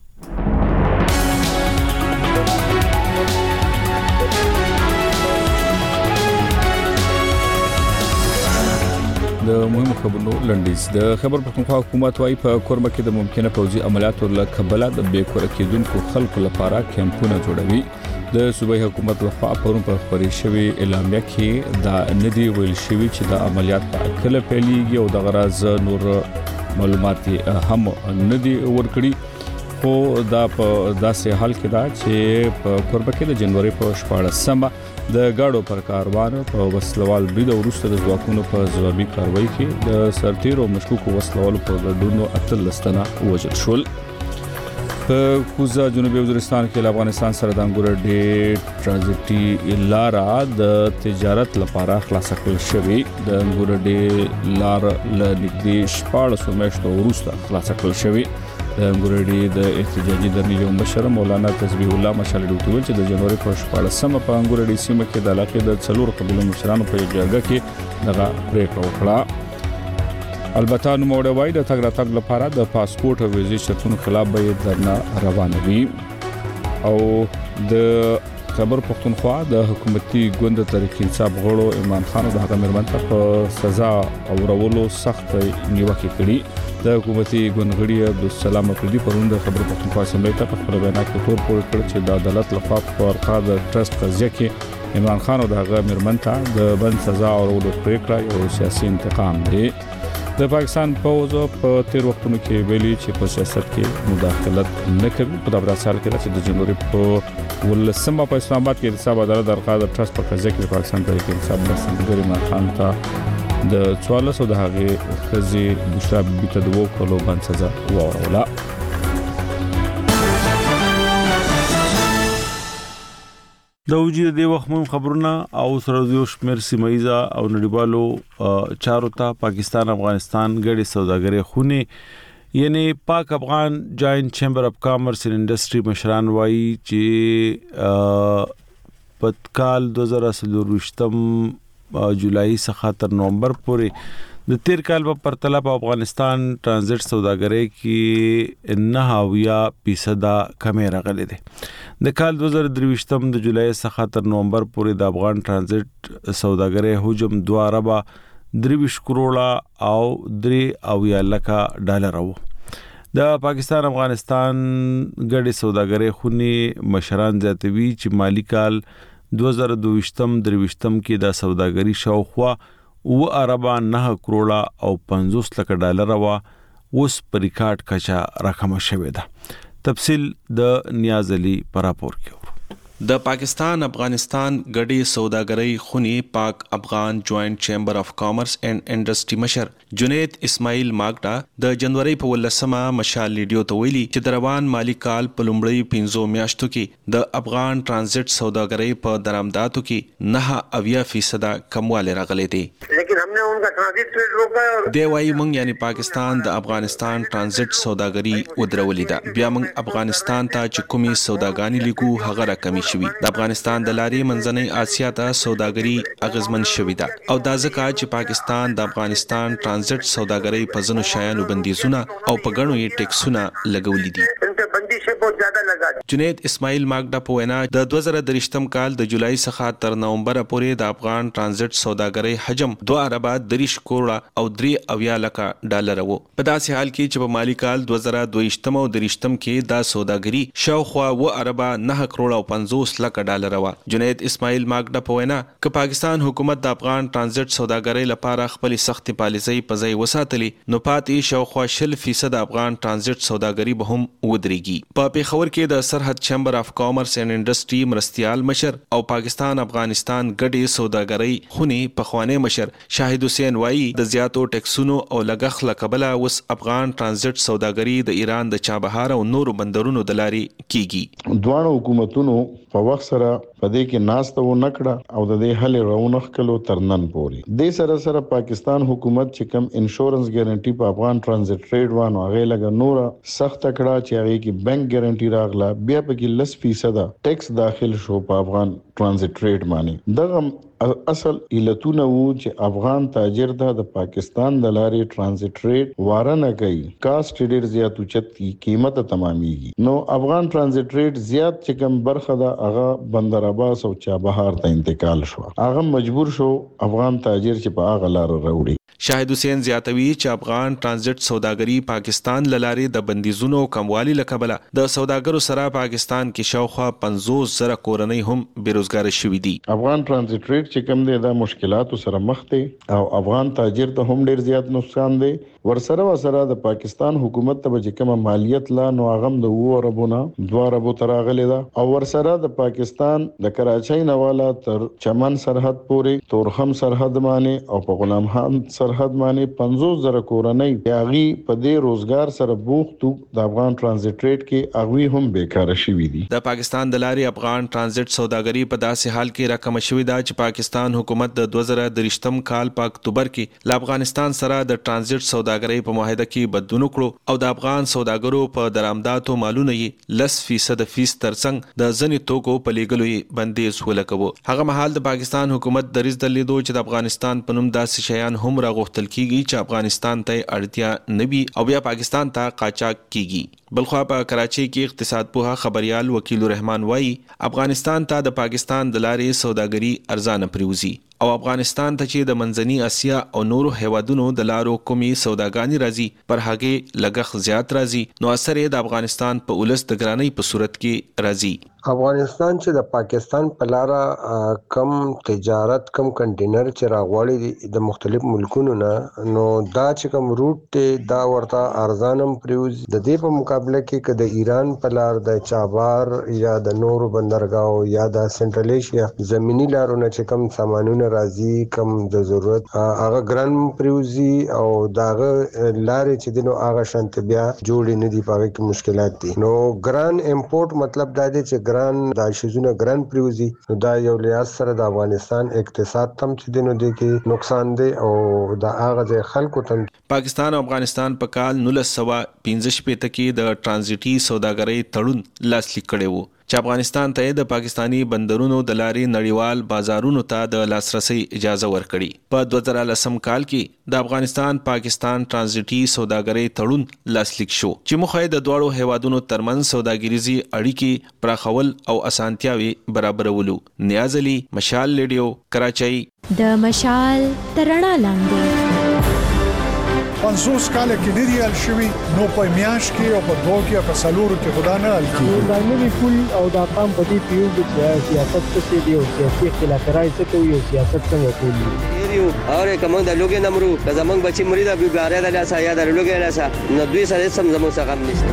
د مهمو خبرونو لنډیز. د خبر پښتونخوا حکومت وايي په کورمه کې د ممکنه پوځي عملیاتو له کبله د بې کور کېدونکو خلکو لپاره کیمپونه جوړوي. د صوبایي حکومت لخوا پرون په خبري شوی اعلامیه کې دا ندی ویل شوی چې د عملیات په کله پیلېږي او د غراز نور معلومات هم ندی ورکړي. خو دا په داسې حال کې دا چې په کوربه کې د جنوري په شپاړسمه د گاډو پر کاروان په وسلوال برید وروسته د ځواکونو په ځوابي کاروایی کې د سرتیرو مشکوکو وسلوالو په ګډون اتلس تنه وژل شول. په کوزا جنوبي وزیرستان کې افغانستان سره د انګور ډي ترانزیټي لار د تجارت لپاره خلاص کړل شوې. د انګور ډي لار له نږدې شپاړس میاشتو وروسته خلاص کړل شوې. د انګورډي د احتجاجي درنې یو مشر مولانا تسبیح الله مشال ډوټول چې د جنوري په شپاړسمه په انګورډي سیمه کې د علاقې د څلور قبیلو مشرانو په جرګه کې دغه پریکړه وکړه. البته نو موړ وای د تګ راتګ لپاره د پاسپورت او ویزې شرطونو خلاف به درنه روانه وي. او د خبر پښتونخوا د حکومتي ګوند تحریک انصاف غړو ایمان خان د هغه مرمن ته په سزا او ورولو سخت نیوکه کړې. د حکومتي ګوندغړي عبدالسلام افریدي پرون د خبر پښتونخوا اسمبلی ته په خپل بیان کې تور پور کړ چې د عدالت لخوا په ورقه د ټرست قضیه کې عمران خان او دغه مرمن ته د بند سزا او ورولو پریکړه یو سیاسي انتقام دی. د پاکستان پوز په تیر وختونو کې ویلي چې په سیاست کې مداخلت نه کوي. په دغه سال کې چې د جنوري په ولسمه په اسلام آباد کې د حساب عدالت د ورقه د ټرست په قضیه کې د پاکستان تحریک انصاف مرستندګر عمران خان ته د څوارلس او د هغه خزي بشرا بیت د وکولو باندې سزا وروړه. د وجود د وخت مهم خبرونه او سره د شمیر سیمایزه او نړیوالو چارو ته پاکستان افغانستان ګډي سوداګري خونې یعنی پاک افغان جاینټ چیمبر اف کامرس اینڈ انډستری مشران وایي چې په کال دوه زره څلور جولای څخه تر نومبر پورې د تیر کال په پرتله په افغانستان ترانزیت سوداګرۍ کې نه اویا فیصد کمی راغلي دي. د کال دوه زره درویشتم د جولای څخه تر نومبر پورې د افغان ترانزیت سوداګرۍ حجم دوه اربه درویش کروڑه او درې اویا لکه ډالر وو. د پاکستان افغانستان ګډي سوداګرۍ خونې مشران زیاتوي چې مالی کال دوه زره دویشتم درویشتم کې د سوداګري شاوخوا و اربه نه کروڑه او پنځوس لک ډالر وا اوس پر ریکارډ کچا رقم شوه ده. تفصیل د نیاز علي پر راپور کې. د پاکستان افغانستان ګډي سوداګرۍ خونی پاک افغان جوائنٹ چیمبر اف کامرس اینڈ انډستری مشر جنید اسماعیل ماګډا د جنوري په ولسمه مشال لیډیو ته ویلي چې د روان مالی کال په لومړی پنځو میاشتو کې د افغان ترانزیت سوداګرۍ په درآمداتو کې نه اویا فیصد کموالی راغلی دی. لیکن हमने उनका transit trade रोका है और دی وايي مونږ یعنی پاکستان د افغانستان ترانزیت سوداګري ودرولې ده. بیا مونږ افغانستان ته چې کومي سوداګانی لیکو هغه راکمي شوی. د افغانستان د لارې منځنۍ اسیا ته سوداګري اغیزمن شوی ده او دا ځکه چې پاکستان د افغانستان ترانزیت سوداګري په ځنو شایانو بندیزونه او په غنو یې ټیکسونه لګولې دي. बंदिश बहुत ज्यादा लगा है। جنید اسماعیل ماګډا په وینا د دوه زره درشتم کال د جولای څخه تر نومبر پورې د افغان ترانزیت سوداګرۍ حجم دوه اربه دریش کروڑه او درې اویا لکه ډالر وو. په داسې حال کې چې په مالی کال دوه زره دویشتم او درشتم کې دا سوداګري شاوخوا و اربه نه کروڑه او پنځوس لکه ډالر وو. جنید اسماعیل ماګډا په وینا ک پاکستان حکومت د افغان ترانزیت سوداګرۍ لپاره خپل سخت پالیسۍ په ځای وساتلې نو پاتې شاوخوا شل فیصد افغان ترانزیت سوداګري به هم ودرېږي. په پیښور کې د سرحد چیمبر اف کامرس اینڈ انډستری مرستيال مشر او پاکستان افغانستان ګډي سوداګرۍ خوني پخوانی مشر شاهد حسین وایي د زیاتو ټیکسونو او لګښ لکبله وس افغان ترانزیت سوداګري د ایران د چابهار او نورو بندرونو د لارې کیږي. دوه حکومتونو په وخت سره پدې کې ناسته و نکړه او د دې حل رونخ کلو ترنن پوري د سره سره پاکستان حکومت چې کم انشورنس ګارانټي په افغان ترانزیت ټریډ وانه هغه لګ نور سخت کړه چې هغه کې بانک ګارانټي راغله بیا په کې لس فیصد ټیکس داخل شو په افغان ترانزیت ټریډ باندې. دغه اصل علتونه وو چې افغان تاجر د پاکستان د لارې ترانزیت ټریډ وارنه کوي کاست ډیر زیات اوچت کی قیمت تمامېږي نو افغان ترانزیت ټریډ زیات چې کم برخه د هغه بندر عباس او چابهار ته انتقال شو. هغه مجبور شو افغان تاجر چې په هغه لار راوړي. شاهد حسین زیاتوي چې افغان ترانزیت سوداګري پاکستان لارې د بندیزونو کموالي لکبله د سوداګرو سره پاکستان کې شاوخوا پنځوس زره کورنۍ هم بیروزګار شوي دي. افغان ترانزیت ټریډ چې کوم دی د مشکلاتو سره مخ دي او افغان تاجر ته هم ډیر زیات نقصان دی. ورسره ورسره د پاکستان حکومت ته چې کومه مالیت لا نو هغه د وو ربونه دوه ربو تراغلي ده او ورسره د پاکستان د کراچۍ نواله تر چمن سرحد پورې تورخم سرحد باندې او په غلام خان سرحد باندې پنځوس زره کورنۍ یاغي په دې روزګار سره بوختو د افغان ترانزیت ټریډ کې اغوی هم بیکاره شوي دي. د پاکستان د لارې افغان ترانزیت سوداګري په داسې حال کې راکم شوې ده چې پاکستان حکومت د دوه زره درشتم کال په اکتوبر کې له افغانستان سره د ترانزیت سوداګرۍ په معاهده کې بدلون وکړو او د افغان سوداګرو په درآمداتو مالونه یې لس فیصد فیس ترڅنګ د ځنې توکو په لیږلو یې بندیز ولګاوه. هغه مهال د پاکستان حکومت دریځ درلودو چې د افغانستان په نوم داسې شیان هم راغوښتل کیږي چې افغانستان ته اړتیا نه وي او بیا پاکستان ته قاچاق کیږي. بلخوا په کراچۍ کې اقتصاد پوها خبريال وکیل الرحمن وایي افغانستان ته د پاکستان د لارې سوداګري ارزانه پریوزي او افغانستان ته چې د منځني اسیا او نورو هیوادونو د لارو کومي سوداګانی راځي پر هغه لګښ زیات راځي نو اثر یې د افغانستان په ولس د ګرانۍ په صورت کې راځي. افغانستان چې د پاکستان په لاره کم تجارت کم کنټینر چې راغوړي د مختلف ملکونو نه نو دا چې کوم روټ ته دا ورته ارزانم پریوز د دې په مقابله کې که د ایران په لار د چابهار یا د نورو بندرګاو یا د سنټرل ایشیا زمینی لارونه چې کوم سامانونه راځي کم د ضرورت هغه ګران پریوزي او داغه لارې چې دینو هغه شانت بیا جوړ نه دي پاره کې مشکلات دي. نو ګران امپورټ مطلب دا دی چې ګران د شیزونه ګران پریوزي دا یو لیاس سره د افغانستان اقتصاد تم چې دینو دي کې نقصان دی او د هغه خلکو تم. پاکستان او افغانستان په کال نولس سوه پنځه شپږ کې د ترانزیټي سوداګرۍ تړون لاسلیک کړی وو چې افغانستان ته د پاکستانی بندرونو د لارې نړیوال بازارونو ته د لاسرسي اجازه ورکړي. په دوه زره لسم کال کې د افغانستان پاکستان ترانزیټي سوداګرۍ تړون لاسلیک شو چې موخه د دوړو هیوادونو ترمنځ سوداګریزي اړیکې پراخول او اسانتیاوي برابرولو. نیاز علي، مشال ریډیو، کراچۍ. د مشال ترڼا لاندې پنځوس کال کې ډیر یال شوی نو په میاش کې او په دوه کې په سالورو کې خدا نه ال کې دا نوی پول او دا قام په دې پیو چې سیاست څه دی او سیاسي خلافرای څه کوي او سیاست څنګه کوي یو اور کوم د لوګي نمرو که زمونږ بچي مرید ابي ګاره د لاسه یا د لوګي لاسه نو دوی سره سم زموږ څخه غم نشته.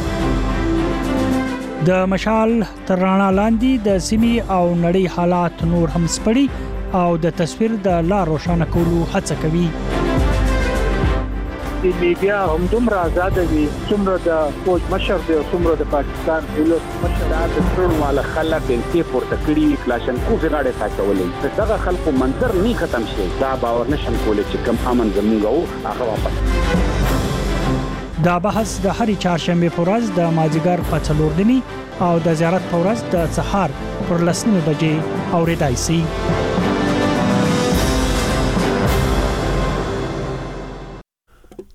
د مشال ترڼا لاندې د سیمي او نړۍ حالات نور هم سپړي او د تصویر د لار روښانه کولو هڅه کوي. د میډیا هم دومره آزاد دي څومره د فوج مشر دی او څومره د پاکستان ولس مشر د ټول مال خلک بنتي پورته کړی کلاشن کو غاړه تاچولې دغه خلکو منظر نه ختم شي دا باور نشم کولای چې کم امن زموږ او هغه واپس. دا بحث د هرې چهارشنبه په ورځ د مازیګر په څلور نیمي او د زیارت په ورځ د سهار پر لس نیمې بجې اورېدای شي.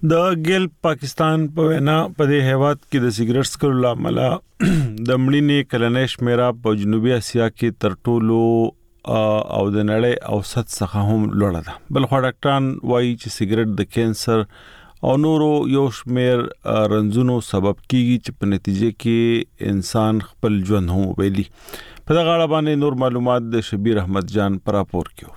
د ګیل پاکستان په وینا په دې هیواد کې د سیګریټ څکلو لامل د مړینې کلنۍ شمیره په جنوبي اسیا کې تر ټولو او د نړۍ اوسط څخه هم لوړه ده. بل خو ډاکټران وایي چې سیګریټ د کینسر او نورو یو شمیر رنځونو سبب کیږي چې په نتیجه کې انسان خپل ژوند هم وبېلي. په دغه اړه باندې نور معلومات د شبیر احمد جان پر راپور کیو.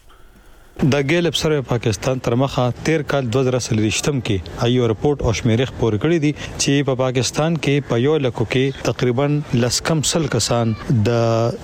د ګیل افسر پاکستان تر مخه تیر کال دوه زره څلوېښتم کې ایو رپورت او شمیرې خبر کړی دي چې په پاکستان کې په یو لکو کې تقریبا لسکم سل کسان د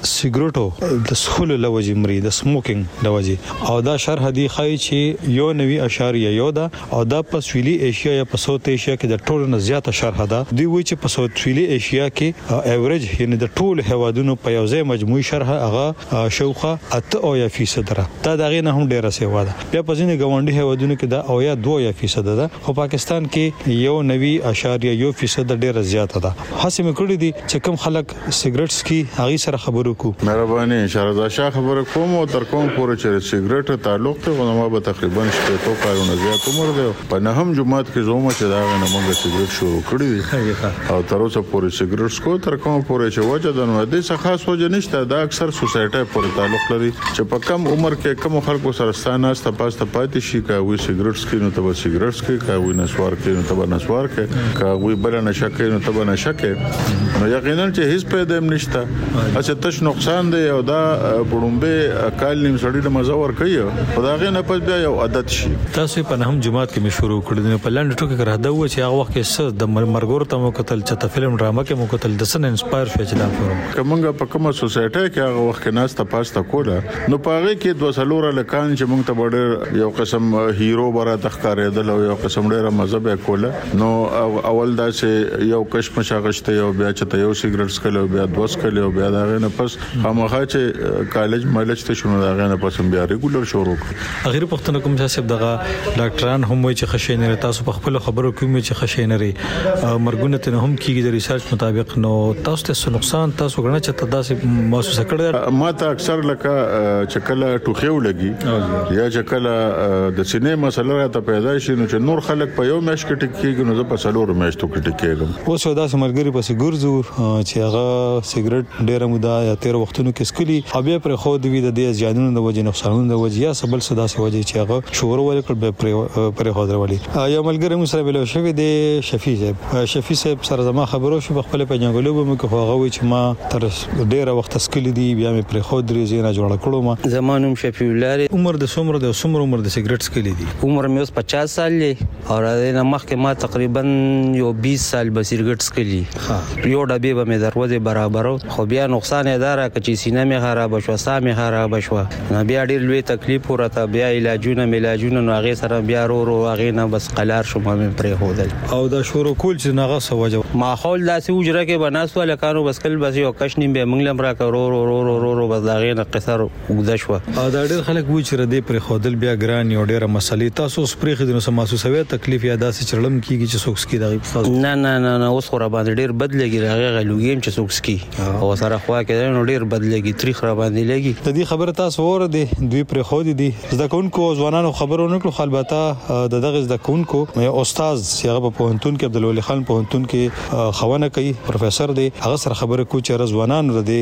سیګریټو د سخول لوجې مري د سموکینګ لوجې او دا شرح دی خای چې یو نوي اشاریه یو دا او دا په سویلي ایشیا یا په ساوث ایشیا کې د ټولو نه زیاته شرح ده. دی وی چې په سویلي ایشیا کې ایوریج یعنی د ټولو هوادونو په یو ځای مجموعي شرح هغه شوخه اته او فیصد ده. دا دغه نه هم ډیر سیوا ده. بیا په ځینې ګاونډي هیوادونو کې دا او یا دوه فیصد ده خو پاکستان کې یو نوي اشاریه یو فیصد ډیره زیاته ده. حسیم کړی دي چې کوم خلک سیګریټس کې هغه سره خبرو کو. مهرباني شهرزاد شاه خبره کوم او تر کوم پورې چې سیګریټ تعلق ته ونه به تقریبا شپږ تو کارونه زیات عمر دی. په نهم جمعات کې زوم چې دا نه موږ سیګریټ شروع کړی دي او تر اوسه پورې سیګریټ کو تر کوم پورې چې وجه د نو د څه خاص وجه نشته. دا اکثر سوسایټي پورې تعلق لري چې په کم عمر کې کوم خلکو سره ستانه ست پاسته پاتې شي کاوي سیګریټس کې نو ته سیګریټس کې کاوي نسوار کې نو ته نسوار کې کاوي بل نشه کې نو ته نشه کې نو یقینا چې هیڅ پیدا نشته. اڅه تش نقصان دی او دا پړومبه کال نیم سړی د مزور کوي خدای نه پد بیا یو عادت شي. تاسو په نهم جمعات کې مشورو کړل په لاندې ټوکې کړه دا و چې هغه وخت کې څه د مرګور ته مو قتل چې فلم ډراما کې مو قتل د سن انسپایر شو چې دا فلم کومه په کومه سوسایټي کې هغه وخت کې ناس ته پاسته کوله نو پاره کې دوه سلوره لکان چې موږ ته یو قسم هیرو برا تخکارېدل او یو قسم ډېر مزه کوله نو اول دا چې یو کشم شاغشته یو بیا چې یو سیګریټس کله بیا دوس کله بیا دا نه پس خامخا چې کالج مالج ته شنو دا نه پس بیا ریګولر شروع کړ. غیر پښتنه کوم چې دغه ډاکټران هم وایي چې خشینه تاسو په خپل خبرو کوم چې خشینه لري مرګونه ته هم کیږي د ریسرچ مطابق نو تاسو ته نقصان تاسو غواړئ چې تداسې محسوسه کړئ. ما ته اکثر لکه چې کله ټوخیو لګي یا چې کله د سینې مسله راته پیدا شي نو چې نور خلک په یو میاشت کې ټیک کېږي نو زه په څلور میاشتو کې ټیک کېږم. اوس دا سمرګری پسې ګرځو چې هغه سیګریټ ډېر مودا یا تیر وختونو کې سکلي او بیا پر خو د وی د دې ځانونو د وجې نقصانونو د وجې یا سبل صدا سي وجې چې هغه شور ولکل به پر پر خاطر ولي. یو ملګری مو سره بل شوی د شفیع صاحب شفیع صاحب سره زما خبرو شو خپل په جنګلو به مو خو هغه وی چې ما تر ډېر وخت سکلي دی بیا مې پر خو درې زینا جوړ کړو. ما زمانوم شفیع الله عمر د څومره د څومره عمر د سیګریټس کې لیدي عمر مې اوس پچاس سال دی او راځي مخکې ما تقریبا یو بیس سال به سیګریټس کې لی یو ډبې به مې دروازه برابرو خو بیا نقصان یې دارا چې سینه مې خراب شو ساه مې خراب شو نو بیا ډېر لوی تکلیف ورته بیا علاجونه ملاجونه نو هغه سره بیا رو رو هغه نه بس قلار شو مې پرې هودل او دا شروع کول چې ناغه سوجو ماحول داسې وجره کې بناسو لکانو بس کل بس یو کښنیم به موږ لم را کرو رو رو رو رو بس هغه نه قصر وګد شو دا ډېر خلک و چې ردی پر خودل بیا ګران یو ډېر مسلې تاسو سپریخ د نو محسوسوي تکلیف یا داسې چړلم کیږي چې سوکس کی دغه نه نه نه نه اوس خو را باندې ډېر بدلېږي هغه غلوګیم چې سوکس کی او سره خوا کې نو ډېر بدلېږي تاریخ را باندې لګي. د دې خبره تاسو ور دي دوی پر خو دي زده کوونکو ځوانانو خبرونه کړو خلباته د دغه زده کوونکو مې استاد سیغه په پوهنتون کې عبدالولي خان پوهنتون کې خونه کوي پروفیسور دی هغه سره خبره کو چې ځوانانو د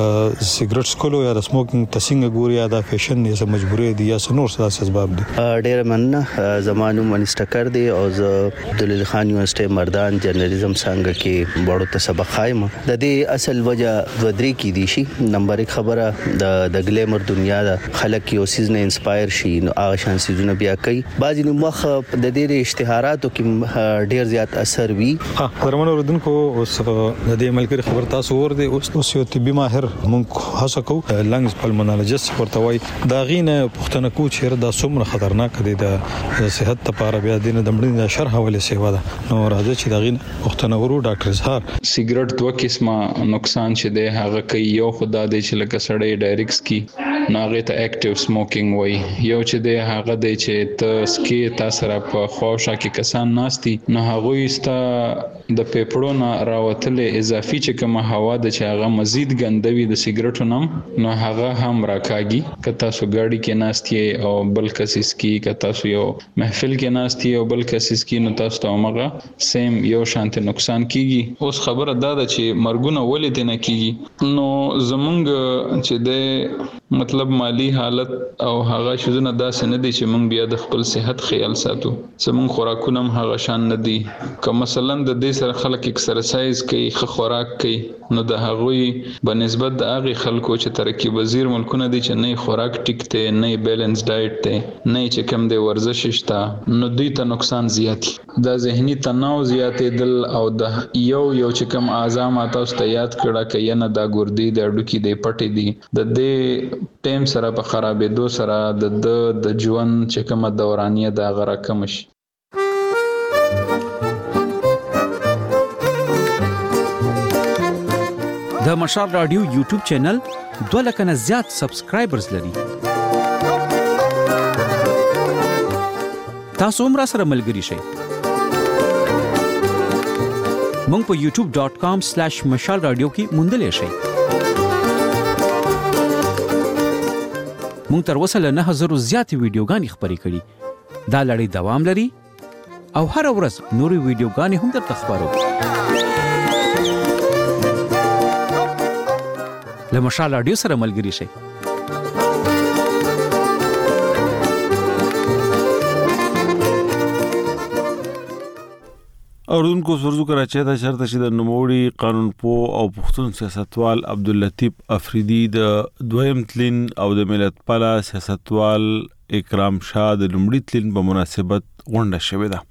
سیګریټ سکولو یا د سموکینګ تسنګ ګوري یا د فیشن یا مجبورې دي یا نور څه اسباب دي. ډېر مننه زمانو منستکر دی او زه عبدالولي خان یونیورسيټي مردان جرنالیزم څنګه کې بڑو ته سبق خایم د دې اصل وجہ د درې کې دي شي. نمبر یک خبره د د ګلیمر دنیا د خلک یو سیز نه انسپایر شي نو هغه شان سيزونه بیا کوي بعضی نو مخ د دې اشتهاراتو کې ډېر زیات اثر وی. ها درمن اوردونکو اوس د دې ملګری خبر تاسو ور دي اوس یو طبي ماهر مونږ هڅه کوو لنګز پلمونالوجست ورته وای دا غینه پښتنه کو چیرې دا څومره خطرناک دي د صحت لپاره بیا دینه د مړینې شرح ولې سیوا ده نو راځي چې دا غینه پښتنه ورو ډاکټر زهر سیګریټ دوه قسمه نقصان شه ده هغه کوي یو خدای دې چې لکه سړی ډایرکس کی ناغه ته اکټیو سموکینګ وای یو چې د هغه د چې ته سکي تاسو را په خوښه کې کسان ناشتي نو هغه استا د پیپړو نه راوتلې اضافي چې کوم هوا د چې هغه مزید ګندوي د سیګریټو نم نو هغه هم راکاږي که تاسو ګاډي کې ناشتي او بل کس سکي که تاسو یو محفل کې ناشتي او بل کس سکي نو تاسو ته هغه سیم یو شانت نقصان کیږي اوس خبره دا ده چې مرګونه ولې دې نه کیږي نو زمونږ چې د مطلب مالی حالت او هغه شوزنه داسې نه دي چې موږ بیا د خپل صحت خیال ساتو زمون خوراکونه هم هغه شان نه دي که مثلا د دې سره خلک اکسرسایز کوي خو خوراک کوي نو د هغوی بنسبت د هغه خلکو چې ترقی وزیر ملکونه دي چې نه خوراک ټیک ته نه بیلانس ډایټ ته نه چې کم دی ورزش شته نو دوی ته نقصان زیات د ذهني تناو زیاتې دل او د یو یو چې کم اعضاء ماته ست یاد کړه کین د ګردی د اډوکی د پټې دي د دې ټیم سره په خرابې دو سره د د ژوند چې کومه دورانیه د غره کم شي د مشال رادیو یوټیوب چینل دوه لک نه زیات سبسکرایبرز لري تاسو هم را سره ملګري شئ مونږ په یوټیوب ډاٹ کام سلیش مشال رادیو کې موندلې شئ مونږ تر اوسه له نه هزارو زیاتې ویډیوګانې خپرې کړي دا لړۍ دوام لري او هر ورځ نورې ویډیوګانې هم درته خپرو له مشال رادیو سره ملګري شئ اوردونکو سرزو کراچۍ ته شرط شي د نوموړي قانون پو او پښتون سیاستوال عبداللطیف افریدي د دویم تلین او د ملت پاله سیاستوال اکرام شاه د لومړي تلین په مناسبت غونډه شوې ده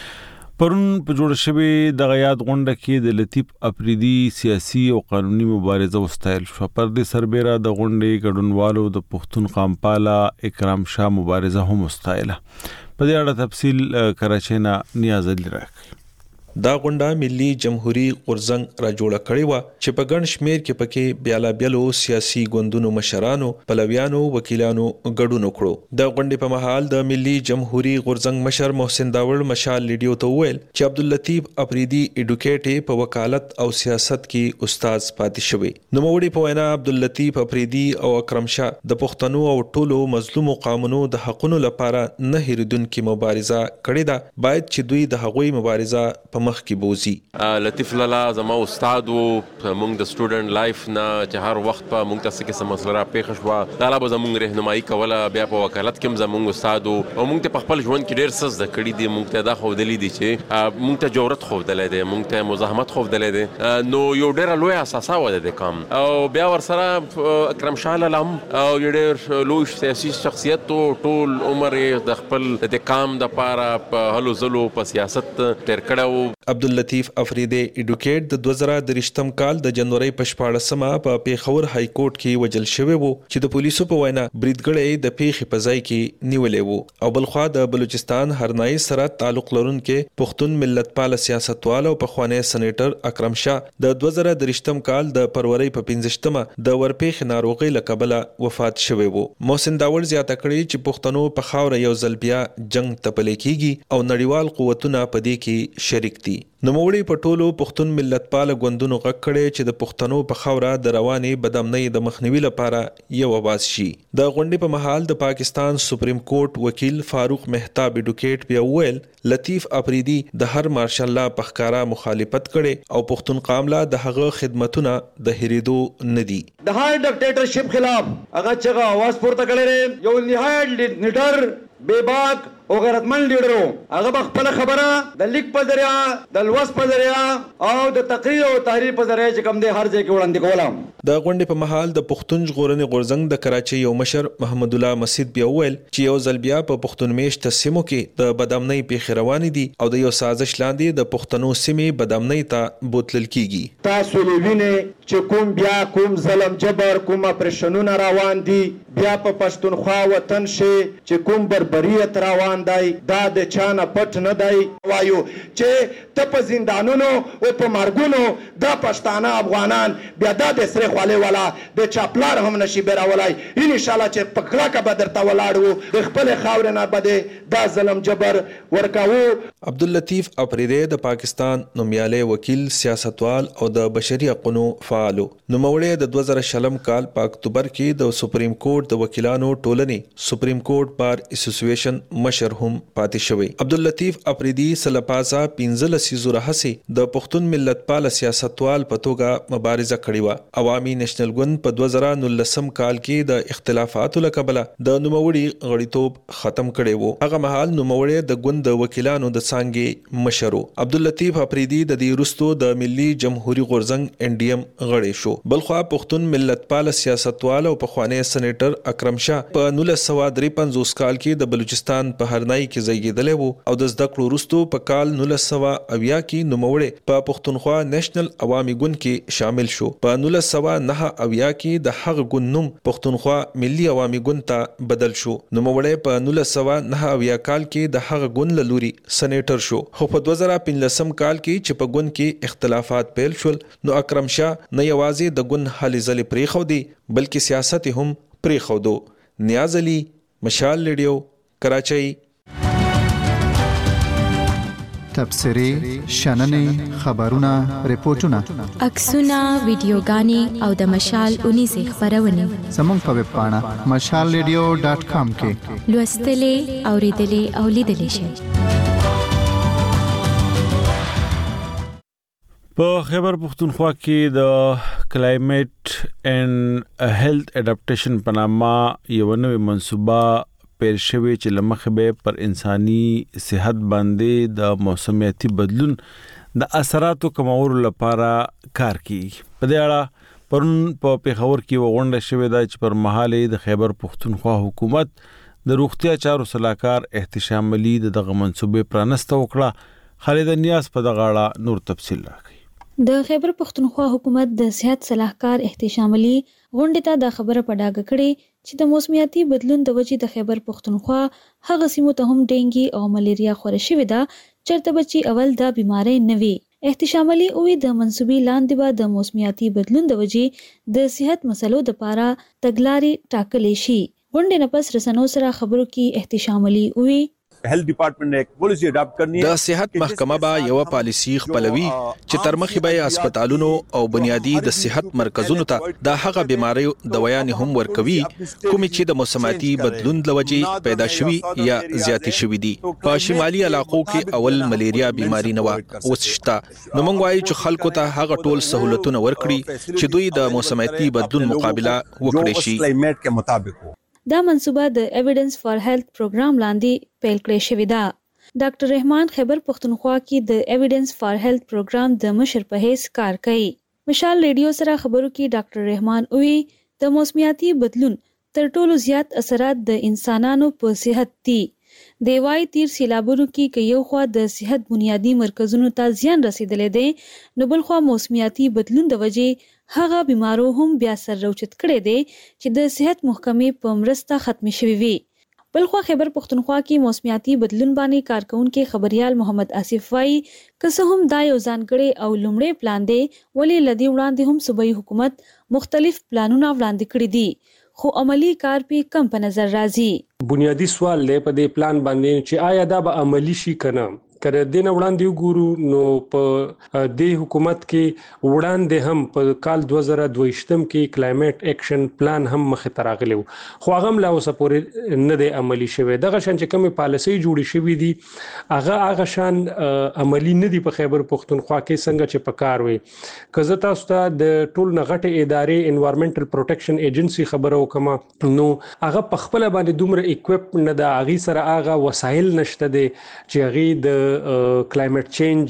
پرون په جوړ شوې د غیاد غونډه کې د لطیف افریدي سیاسي او قانوني مبارزه وستایل شو پر دې سربېره د غونډې ګډونوالو د پښتون قام پاله اکرام شاه مبارزه هم وستایله په دې اړه تفصیل کراچۍ نه نیاز علي راکړي دا غونډه ملي جمهوریت غورځنګ را جوړه کړې و چې په ګڼ شمیر کې پکې بیالا بیلو سیاسي ګوندونو مشرانو پلویانو وکیلانو ګډون وکړو د غونډې په مهال د ملي جمهوریت غورځنګ مشر محسن داوړ مشال لیډیو ته ویل چې عبداللطیف افریدي اډوکیټ په وکالت او سیاست کې استاد پاتې شوی نوموړي په وینا عبداللطیف افریدي او اکرم شاه د پښتنو او ټولو مظلوم قومونو د حقونو لپاره نه هیریدونکو مبارزه کړې ده باید چې دوی د هغوی مبارزه په مخ کې بوزي لطیف لالا زما استاد وو موږ د سټوډنټ لایف نه چې هر وخت په موږ تاسو کې سم مسله پیښ شو دا لا به زموږ رهنمایي کوله بیا په وکالت کې زموږ استاد او موږ ته په خپل ژوند کې ډېر څه زده کړی دي موږ ته دا خو دلی دي چې موږ ته جوړت خو دلې دي موږ ته مزاحمت خو دلې دي نو یو ډېر لوی اساسه و د کام او بیا ور سره اکرم شاه لالا او ډېر لوی سیاسي شخصیت ټول عمر د خپل د کام د پاره په هلو زلو په سیاست تیر کړو عبداللطیف افریدي اډوکیټ د دوه زره درې کال د جنوري په شپاړسمه په پیښور های کورټ کې وجل شوی وو چې د پولیسو په وینا بریدګړې د پیښې په ځای کې نیولې وو او بلخوا د بلوچستان هرنای سره تعلق لرونکو پښتون ملت پال سیاستوال او پخوانی سېنیټر اکرم شاه د دوه زره درې کال د فروری په پنځمه د ورپېښ ناروغي لکبله وفات شوی وو محسن داوړ زیاته کړی چې پښتنو په خاور یو ځل بیا جنگ تپلې کیږي او نړیوال قوتونه په دې کې شریک دي نوموړي په ټولو پښتون ملت پال غوندونو غږ کړي چې د پښتنو په خوره د رواني بدامنۍ د مخنیوي لپاره یو आवाज شي د غونډې په محل د پاکستان سپریم کورټ وکیل فاروق مهتاب اډوکیټ بیا ویل لطیف افریدي د هر مارشال الله په ښکارا مخالفت کړي او پښتون قامله د هغه خدمتونه د هریدو ندي د هاي ډکټیټرشپ خلاف هغه چې आवाज پورته کړي یو نهایت لیډر بیباک او غیرتمن لیډرو هغه خپل خبره د لیک په ذریعہ د لوس په ذریعہ او د تقریر او تحریر په ذریعہ چې کوم د هر ځای کې وړاندې کولم د غونډې په محل د پښتون ژغورنې غورځنګ د کراچۍ یو مشر محمد الله مسعود بیا ویل چې یو ځل بیا په پښتون میشت سیمو کې د بدامنۍ پیښې روانې دي او د یو سازش لاندې د پښتنو سیمې بدامنۍ ته بوتلل کیږي تاسو لوینه چې کوم بیا کوم ظلم جبر کوم اپریشنونه روان دي بیا په پښتونخوا وطن شي چې کوم بربریت روان اعلان دی دا د چانه پټ نه دی وایو چې ته په زندانونو او په مرګونو دا پښتانه افغانان بیا دا د سره خواله والا د چاپلار هم نشي بیراولای ان شاء الله چې پکړه کا بدرته ولاړو د خپل خاور نه بده دا ظلم جبر ورکاو. عبداللطیف اپریدی د پاکستان نومیاله وکیل سیاستوال او د بشري حقوقو فعالو نوموړی د دوه زره شلم کال په اکتوبر کې د سپریم کورټ د وکیلانو ټولنې سپریم کورټ بار اسوسییشن مشر هم پاتې شوی. عبداللطیف اپریدی سلپاسا پنځه لسیزو راهسي د پښتون ملت پال سیاستوال په توګه مبارزه کړې و. عوامي نېشنل ګوند په دوه زره نولسم کال کې د اختلافاتو له کبله د نوموړي غړیتوب ختم کړي وو. هغه مهال نوموړی د ګوند د وکیلانو د څانګې مشر. عبداللطیف اپریدی د دې وروسته د ملي جمهوریت غورځنګ ان ډي ام غړی شو. بلخوا پښتون ملت پال سیاستوال او پخوانی سېنیټر اکرم شاه په نولس سوه درې پنځوس کال کې د بلوچستان په هرنای کې زیږیدلی وو او د زده کړو وروسته په کال نولس سوه اویا کې نوموړی په پښتونخوا نېشنل عوامي ګوند کې شامل شو. په نولس سوه نهه اویا کې د هغه ګوند نوم پښتونخوا ملي عوامي ګوند ته بدل شو. نوموړی په نولس سوه نهه اویا کال کې د هغه ګوند له لوري سېنیټر شو. خو په دوه زره پنځلسم کال کې چې په ګوند کې اختلافات پیل شول نو اکرم شاه نه یوازې د ګوند هلې ځلې پرېښودې بلکې سیاست هم پرېښودو. نیاز علي، مشال ریډیو، کراچۍ. تبصرې، شننې، خبرونه، ریپورتونه، عکسونه، ویډیوګانې او د مشال اونیزې خپرونې زموږ په ویب پاڼه مشال ریډیو ډاټ کام کې لوستلې، اوریدلې او لیدلې شئ. په خیبر پختونخوا کې د کلایمیټ اینڈ هیلث اډاپټیشن په نامه یو نوې منصوبه پیل شوې چې لمخې به پر انساني صحت باندې د موسمیاتي بدلون د اثراتو کمولو لپاره کار کوي. په دې اړه پرون په پیښور کې وغونډه شوې ده چې پر مهال د خیبر پختونخوا حکومت د روغتیا چارو صلاحکار احتشام علي دغه منصوبې پرانسته وکړه. خالد نیاز په دغه اړه نور تفصیل راکړي. د خیبر پختونخوا حکومت د صحت صلاحکار احتشام علي غونډې ته د خبره په ډاګه کړې چې د موسمیاتي بدلون د وجې د خیبر پختونخوا هغه سیمو ته هم ډینګي او ملیریا خوره شوې ده چېرته به چې اول دا بیماری نه وي. احتشام علي وویل د منصوبې لاندې به د موسمیاتي بدلون د وجې د صحت مسلو لپاره تګلارې ټاکلې شي. غونډې نه پس رسنیو سره خبرو کې احتشام علي وویل هیلث ډپارټمنټ نه پالیسی اډاپټ کرنی د صحت محکمه با یو پالیسی خپلوي چې تر مخې به هسپتالونو او بنیادی د صحت مرکزونو ته د هغه بيماریو دوايان هم ورکوي کوم چې د موسماتي بدلون لوجې پیدا شوي یا زیاتې شوي دي. په شمالي علاقو کې اول ملیریا بیماری نه و اوس شته. نو موږ وایو چې خلکو ته هغه ټول سہولتونه ورکړي چې دوی د موسماتي بدلون مقابله وکړي شي. دا منصوبه د ایویډنس فار هیلث پروګرام لاندې پیل کړې شوې ده. ډاکټر رحمان خیبر پختونخوا کې د ایویډنس فار هیلث پروګرام د مشر په حیث کار کوي. مشال ریډیو سره خبرو کې ډاکټر رحمان وویل د موسمیاتي بدلون تر ټولو زیات اثرات د انسانانو په صحت دي. د وای تیر سیلابونو کې که یو خوا د صحت بنیادی مرکزونو ته زیان رسیدلې دی نو بل خوا موسمیاتي بدلون د وجې هغه بیمارو هم بیا سر راوچت کړي دي چې د صحت محکمې په مرسته ختم شوي وي. بل خوا خیبر پختونخوا کې موسمیاتي بدلون باندې کارکونکو خبريال محمد آصف وای که څه هم دا یو ځانګړی او لومړی پلان دی ولې لدی وړاندې هم صوبایي حکومت مختلف پلانونه وړاندې کړي دي خو عملی کار په کم په نظر راځي. بنیادی سوال لې په دې پلان باندې چې آیا دا به عملی شي کنه کړه دین وړاندې وګورو نو په دې حکومت کې وړاندې هم په کال دوه زره دوهشتم کې کلایمیټ اکشن پلان هم مخه تراغلی خو هغه لا اوسه پورې نه دی عملی شوی. دغه شان چې کومه پالیسي جوړې شوې دي هغه هغه شان عملی نه دی په خیبر پختونخوا کې څنګه چې پکار وي. کزه تاسو ته د ټول نغټه ادارې انوایرنمنټل پروټیکشن ایجنسی خبرو کما نو هغه په خپل باندې دومره اکوپ نه د اغي سره هغه وسایل نشته دي چې اغي د کلایمیټ چینج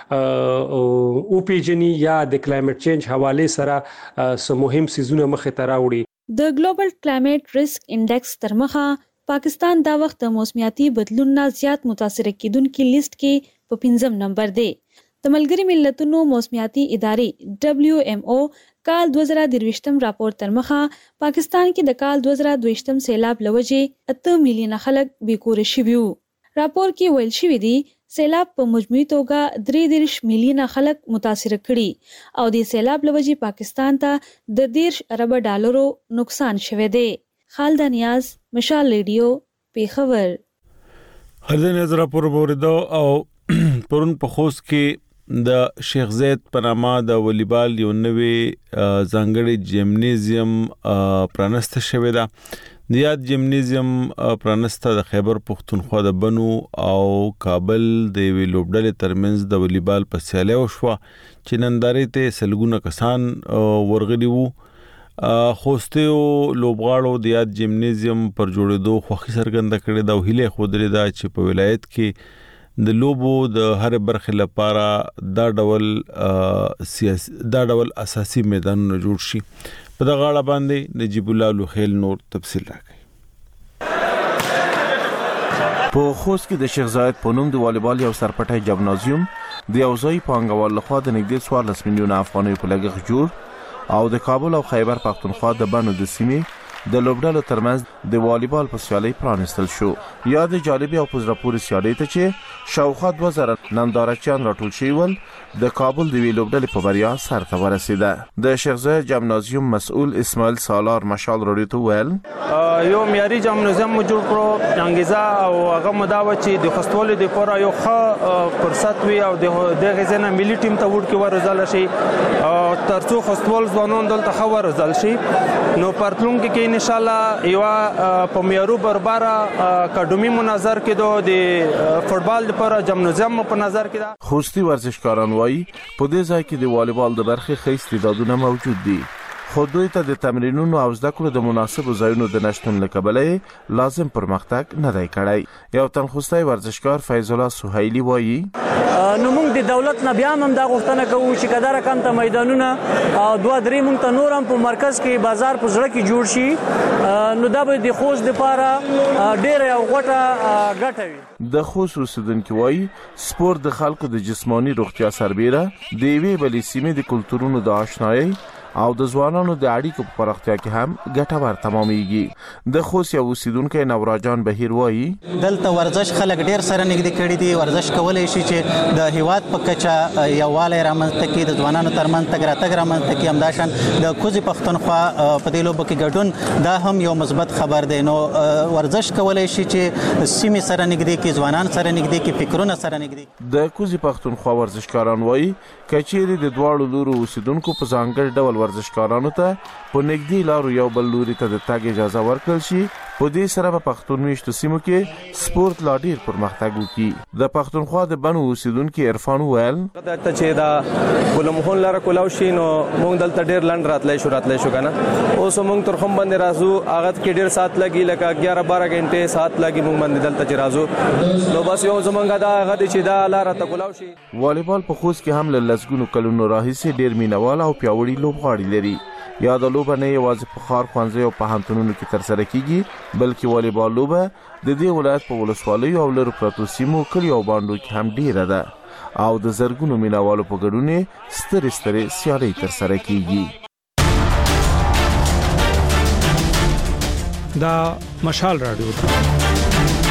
او پیجنی یا د کلایمیټ چینج حواله سره سم مهم سيزونه مخه تراوړي. د ګلوبل کلایمیټ ریسک انډیکس تر مخه پاکستان دا وخت د موسمیاتي بدلون نه زیات متاثر کیدونکو لیست کې په پنځم نمبر دی. د ملګری ملتونو موسمیاتي ادارې دبليو ایم او کال دوه زره درویشتم راپور تر مخه پاکستان کې د کال دوه زره دوهشتم سیلاب لوجې اته میلیونه خلک بیکور شوي وو. راپور کې ویل شوی دی سیلاب په مجموعي توګه درې دېرش میلیونه خلک متاثر کړي او د سیلاب لوجې پاکستان ته د دېرش اربه ډالرو نقصان شوی دی. خالد نیاز، مشال ریډیو، پیښور. خالد نیاز راپور اوریدو او پرون په خوست کې د شیخ زید په نامه د والیبال یو نوې ځانګړی جیمنیزیم پرانسته شوی ده. د یاد جیمنیزیم پرانسته د خیبر پښتونخوا د بنو او کابل د ویل لوبډلې ترمنځ د والیبال په سیالي وشوه چې نندارې ته سلګونه کسان ورغلي وو. خوستیو لوبغاړو د یاد جیمنیزیم پر جوړېدو خوښي څرګنده کړې ده او هیله خوده ده چې په ولایت کې د لوبو د هر برخې لپاره دا ډول سیاسي دا ډول اساسي میدانونه جوړ شي. په دغه اړه باندې نجیب الله لوخیل نور تفصیل راکړي. په خوست کې د شیخ زاید په نوم د والیبال یو سرپټی جمنازیوم د یو ځای پانګوال لخوا د نږدې څوارلس میلیونه افغانیو په لګښت جوړ او د کابل او خیبر پښتونخوا د بنو د سیمې د لوبډلو ترمنځ د والیبال په سیالي پرانستل شو. یا د جالبي او پزره پورې سیالي ته چې شاوخوا دوه زره نندارچیان راټول شوي ول د کابل د وی لوبډلې په بریا سر ته ورسیده. د شیخ زاید جمنازیوم مسؤل اسماعیل سالار مشال رادیو ته ویل یو معیاري جمنازیوم مو جوړ کړو انګیزه او هغه مداوه چې د خستولو د پوره یو ښه فرصت وي او د دغه ځنه ملي ټیم ته وړ کې ورزل شي او ترڅو خستول ځوانان دلته خو ورزل شي نو پرتلونکو کې ان شاء الله یو په معیارو برابر اکاډمي منظر کېدو د فوتبال لپاره جمنازیوم په نظر کې ده. خوستی ورزشکاران وایي په دې ځای کې د والیبال د برخې ښه استعدادونه موجود دي خو دوی ته د تمرینونو او زده کړو د مناسبو ځایونو د نشتون له کبله لازم پرمختګ نه دی کړی. یو تنخوستی ورزشکار فیض الله سهیلی وایي نو موږ د دولت نه بیا هم دا غوښتنه کوو چې کدار کم ته میدانونه دوه درې موږ ته نور هم په مرکز کې بازار په زړه کې جوړ شي نو دا به د خوست لپاره ډېره یو غوټه ګټه وي. د خوست اوسیدونکي وایي سپورت د خلکو د جسماني روغتیا سربیره د یوې بلې سیمې د کلتورونو د آشنایۍ او د ځوانانو د اړیکو په پراختیا کې هم ګټور تمامېږي. د خوست یو اوسیدونکی نوراجان بهیر وایي دلته ورزش خلک ډیر سره نږدې کړي دي. ورزش کولای شي چې د هیواد په کچه یووالی رامنځته کړي، د ځوانانو ترمنځ تګ راتګ رامنځته کړي. همداشان د کوزي پښتونخوا په دې لوبو کې ګډون دا هم یو مثبت خبر دی. نو ورزش کولای شي چې سیمې سره نږدې کړي، ځوانان سره نږدې کړي، فکرونه سره نږدې. د کوزي پښتونخوا ورزشکاران وایي کچېرې د دواړو لورو اوسیدونکو په ځانګړي ډول ورزشکارانو ته په نږدې لارو یو بل لوري ته د تګ اجازه ورکړل شي. په دې سره په پښتون میشتو سیمو کې سپورت لا ډیر پرمختګ وکړي. د پښتونخوا د بنو اوسیدونکو عرفان ویل دلته چې دا ګلمحون لاره کولاو شي نو موږ دلته ډیر لند راتلای شو راتلای شو کنه اوس موږ تر خم باندې راځو هغه کې ډیر سات لګي لکه اګیاره بارہ غنټه سات لګي موږ باندې دلته چې راځو نو بس یو زمونږ دا هغه چې دا لاره ته کولاو شي. والیبال په خوست کې هم له لسګونو کلونو راهیسې ډیر مینوال او پیاوړي لوبغاړي لري. یا د لوبه نه یوازې په ښار ښوونځیو او پوهنتونونو کې ترسره کیږي بلکې والیبال لوبه د دې ولایت په ولسوالیو او لرو پرتو سیمو کلیو او بانډو کې هم ډیره ده او د زرګونو مینوالو په ګډون سترې سترې سیالۍ ترسره کیږي. دا مشال رادیو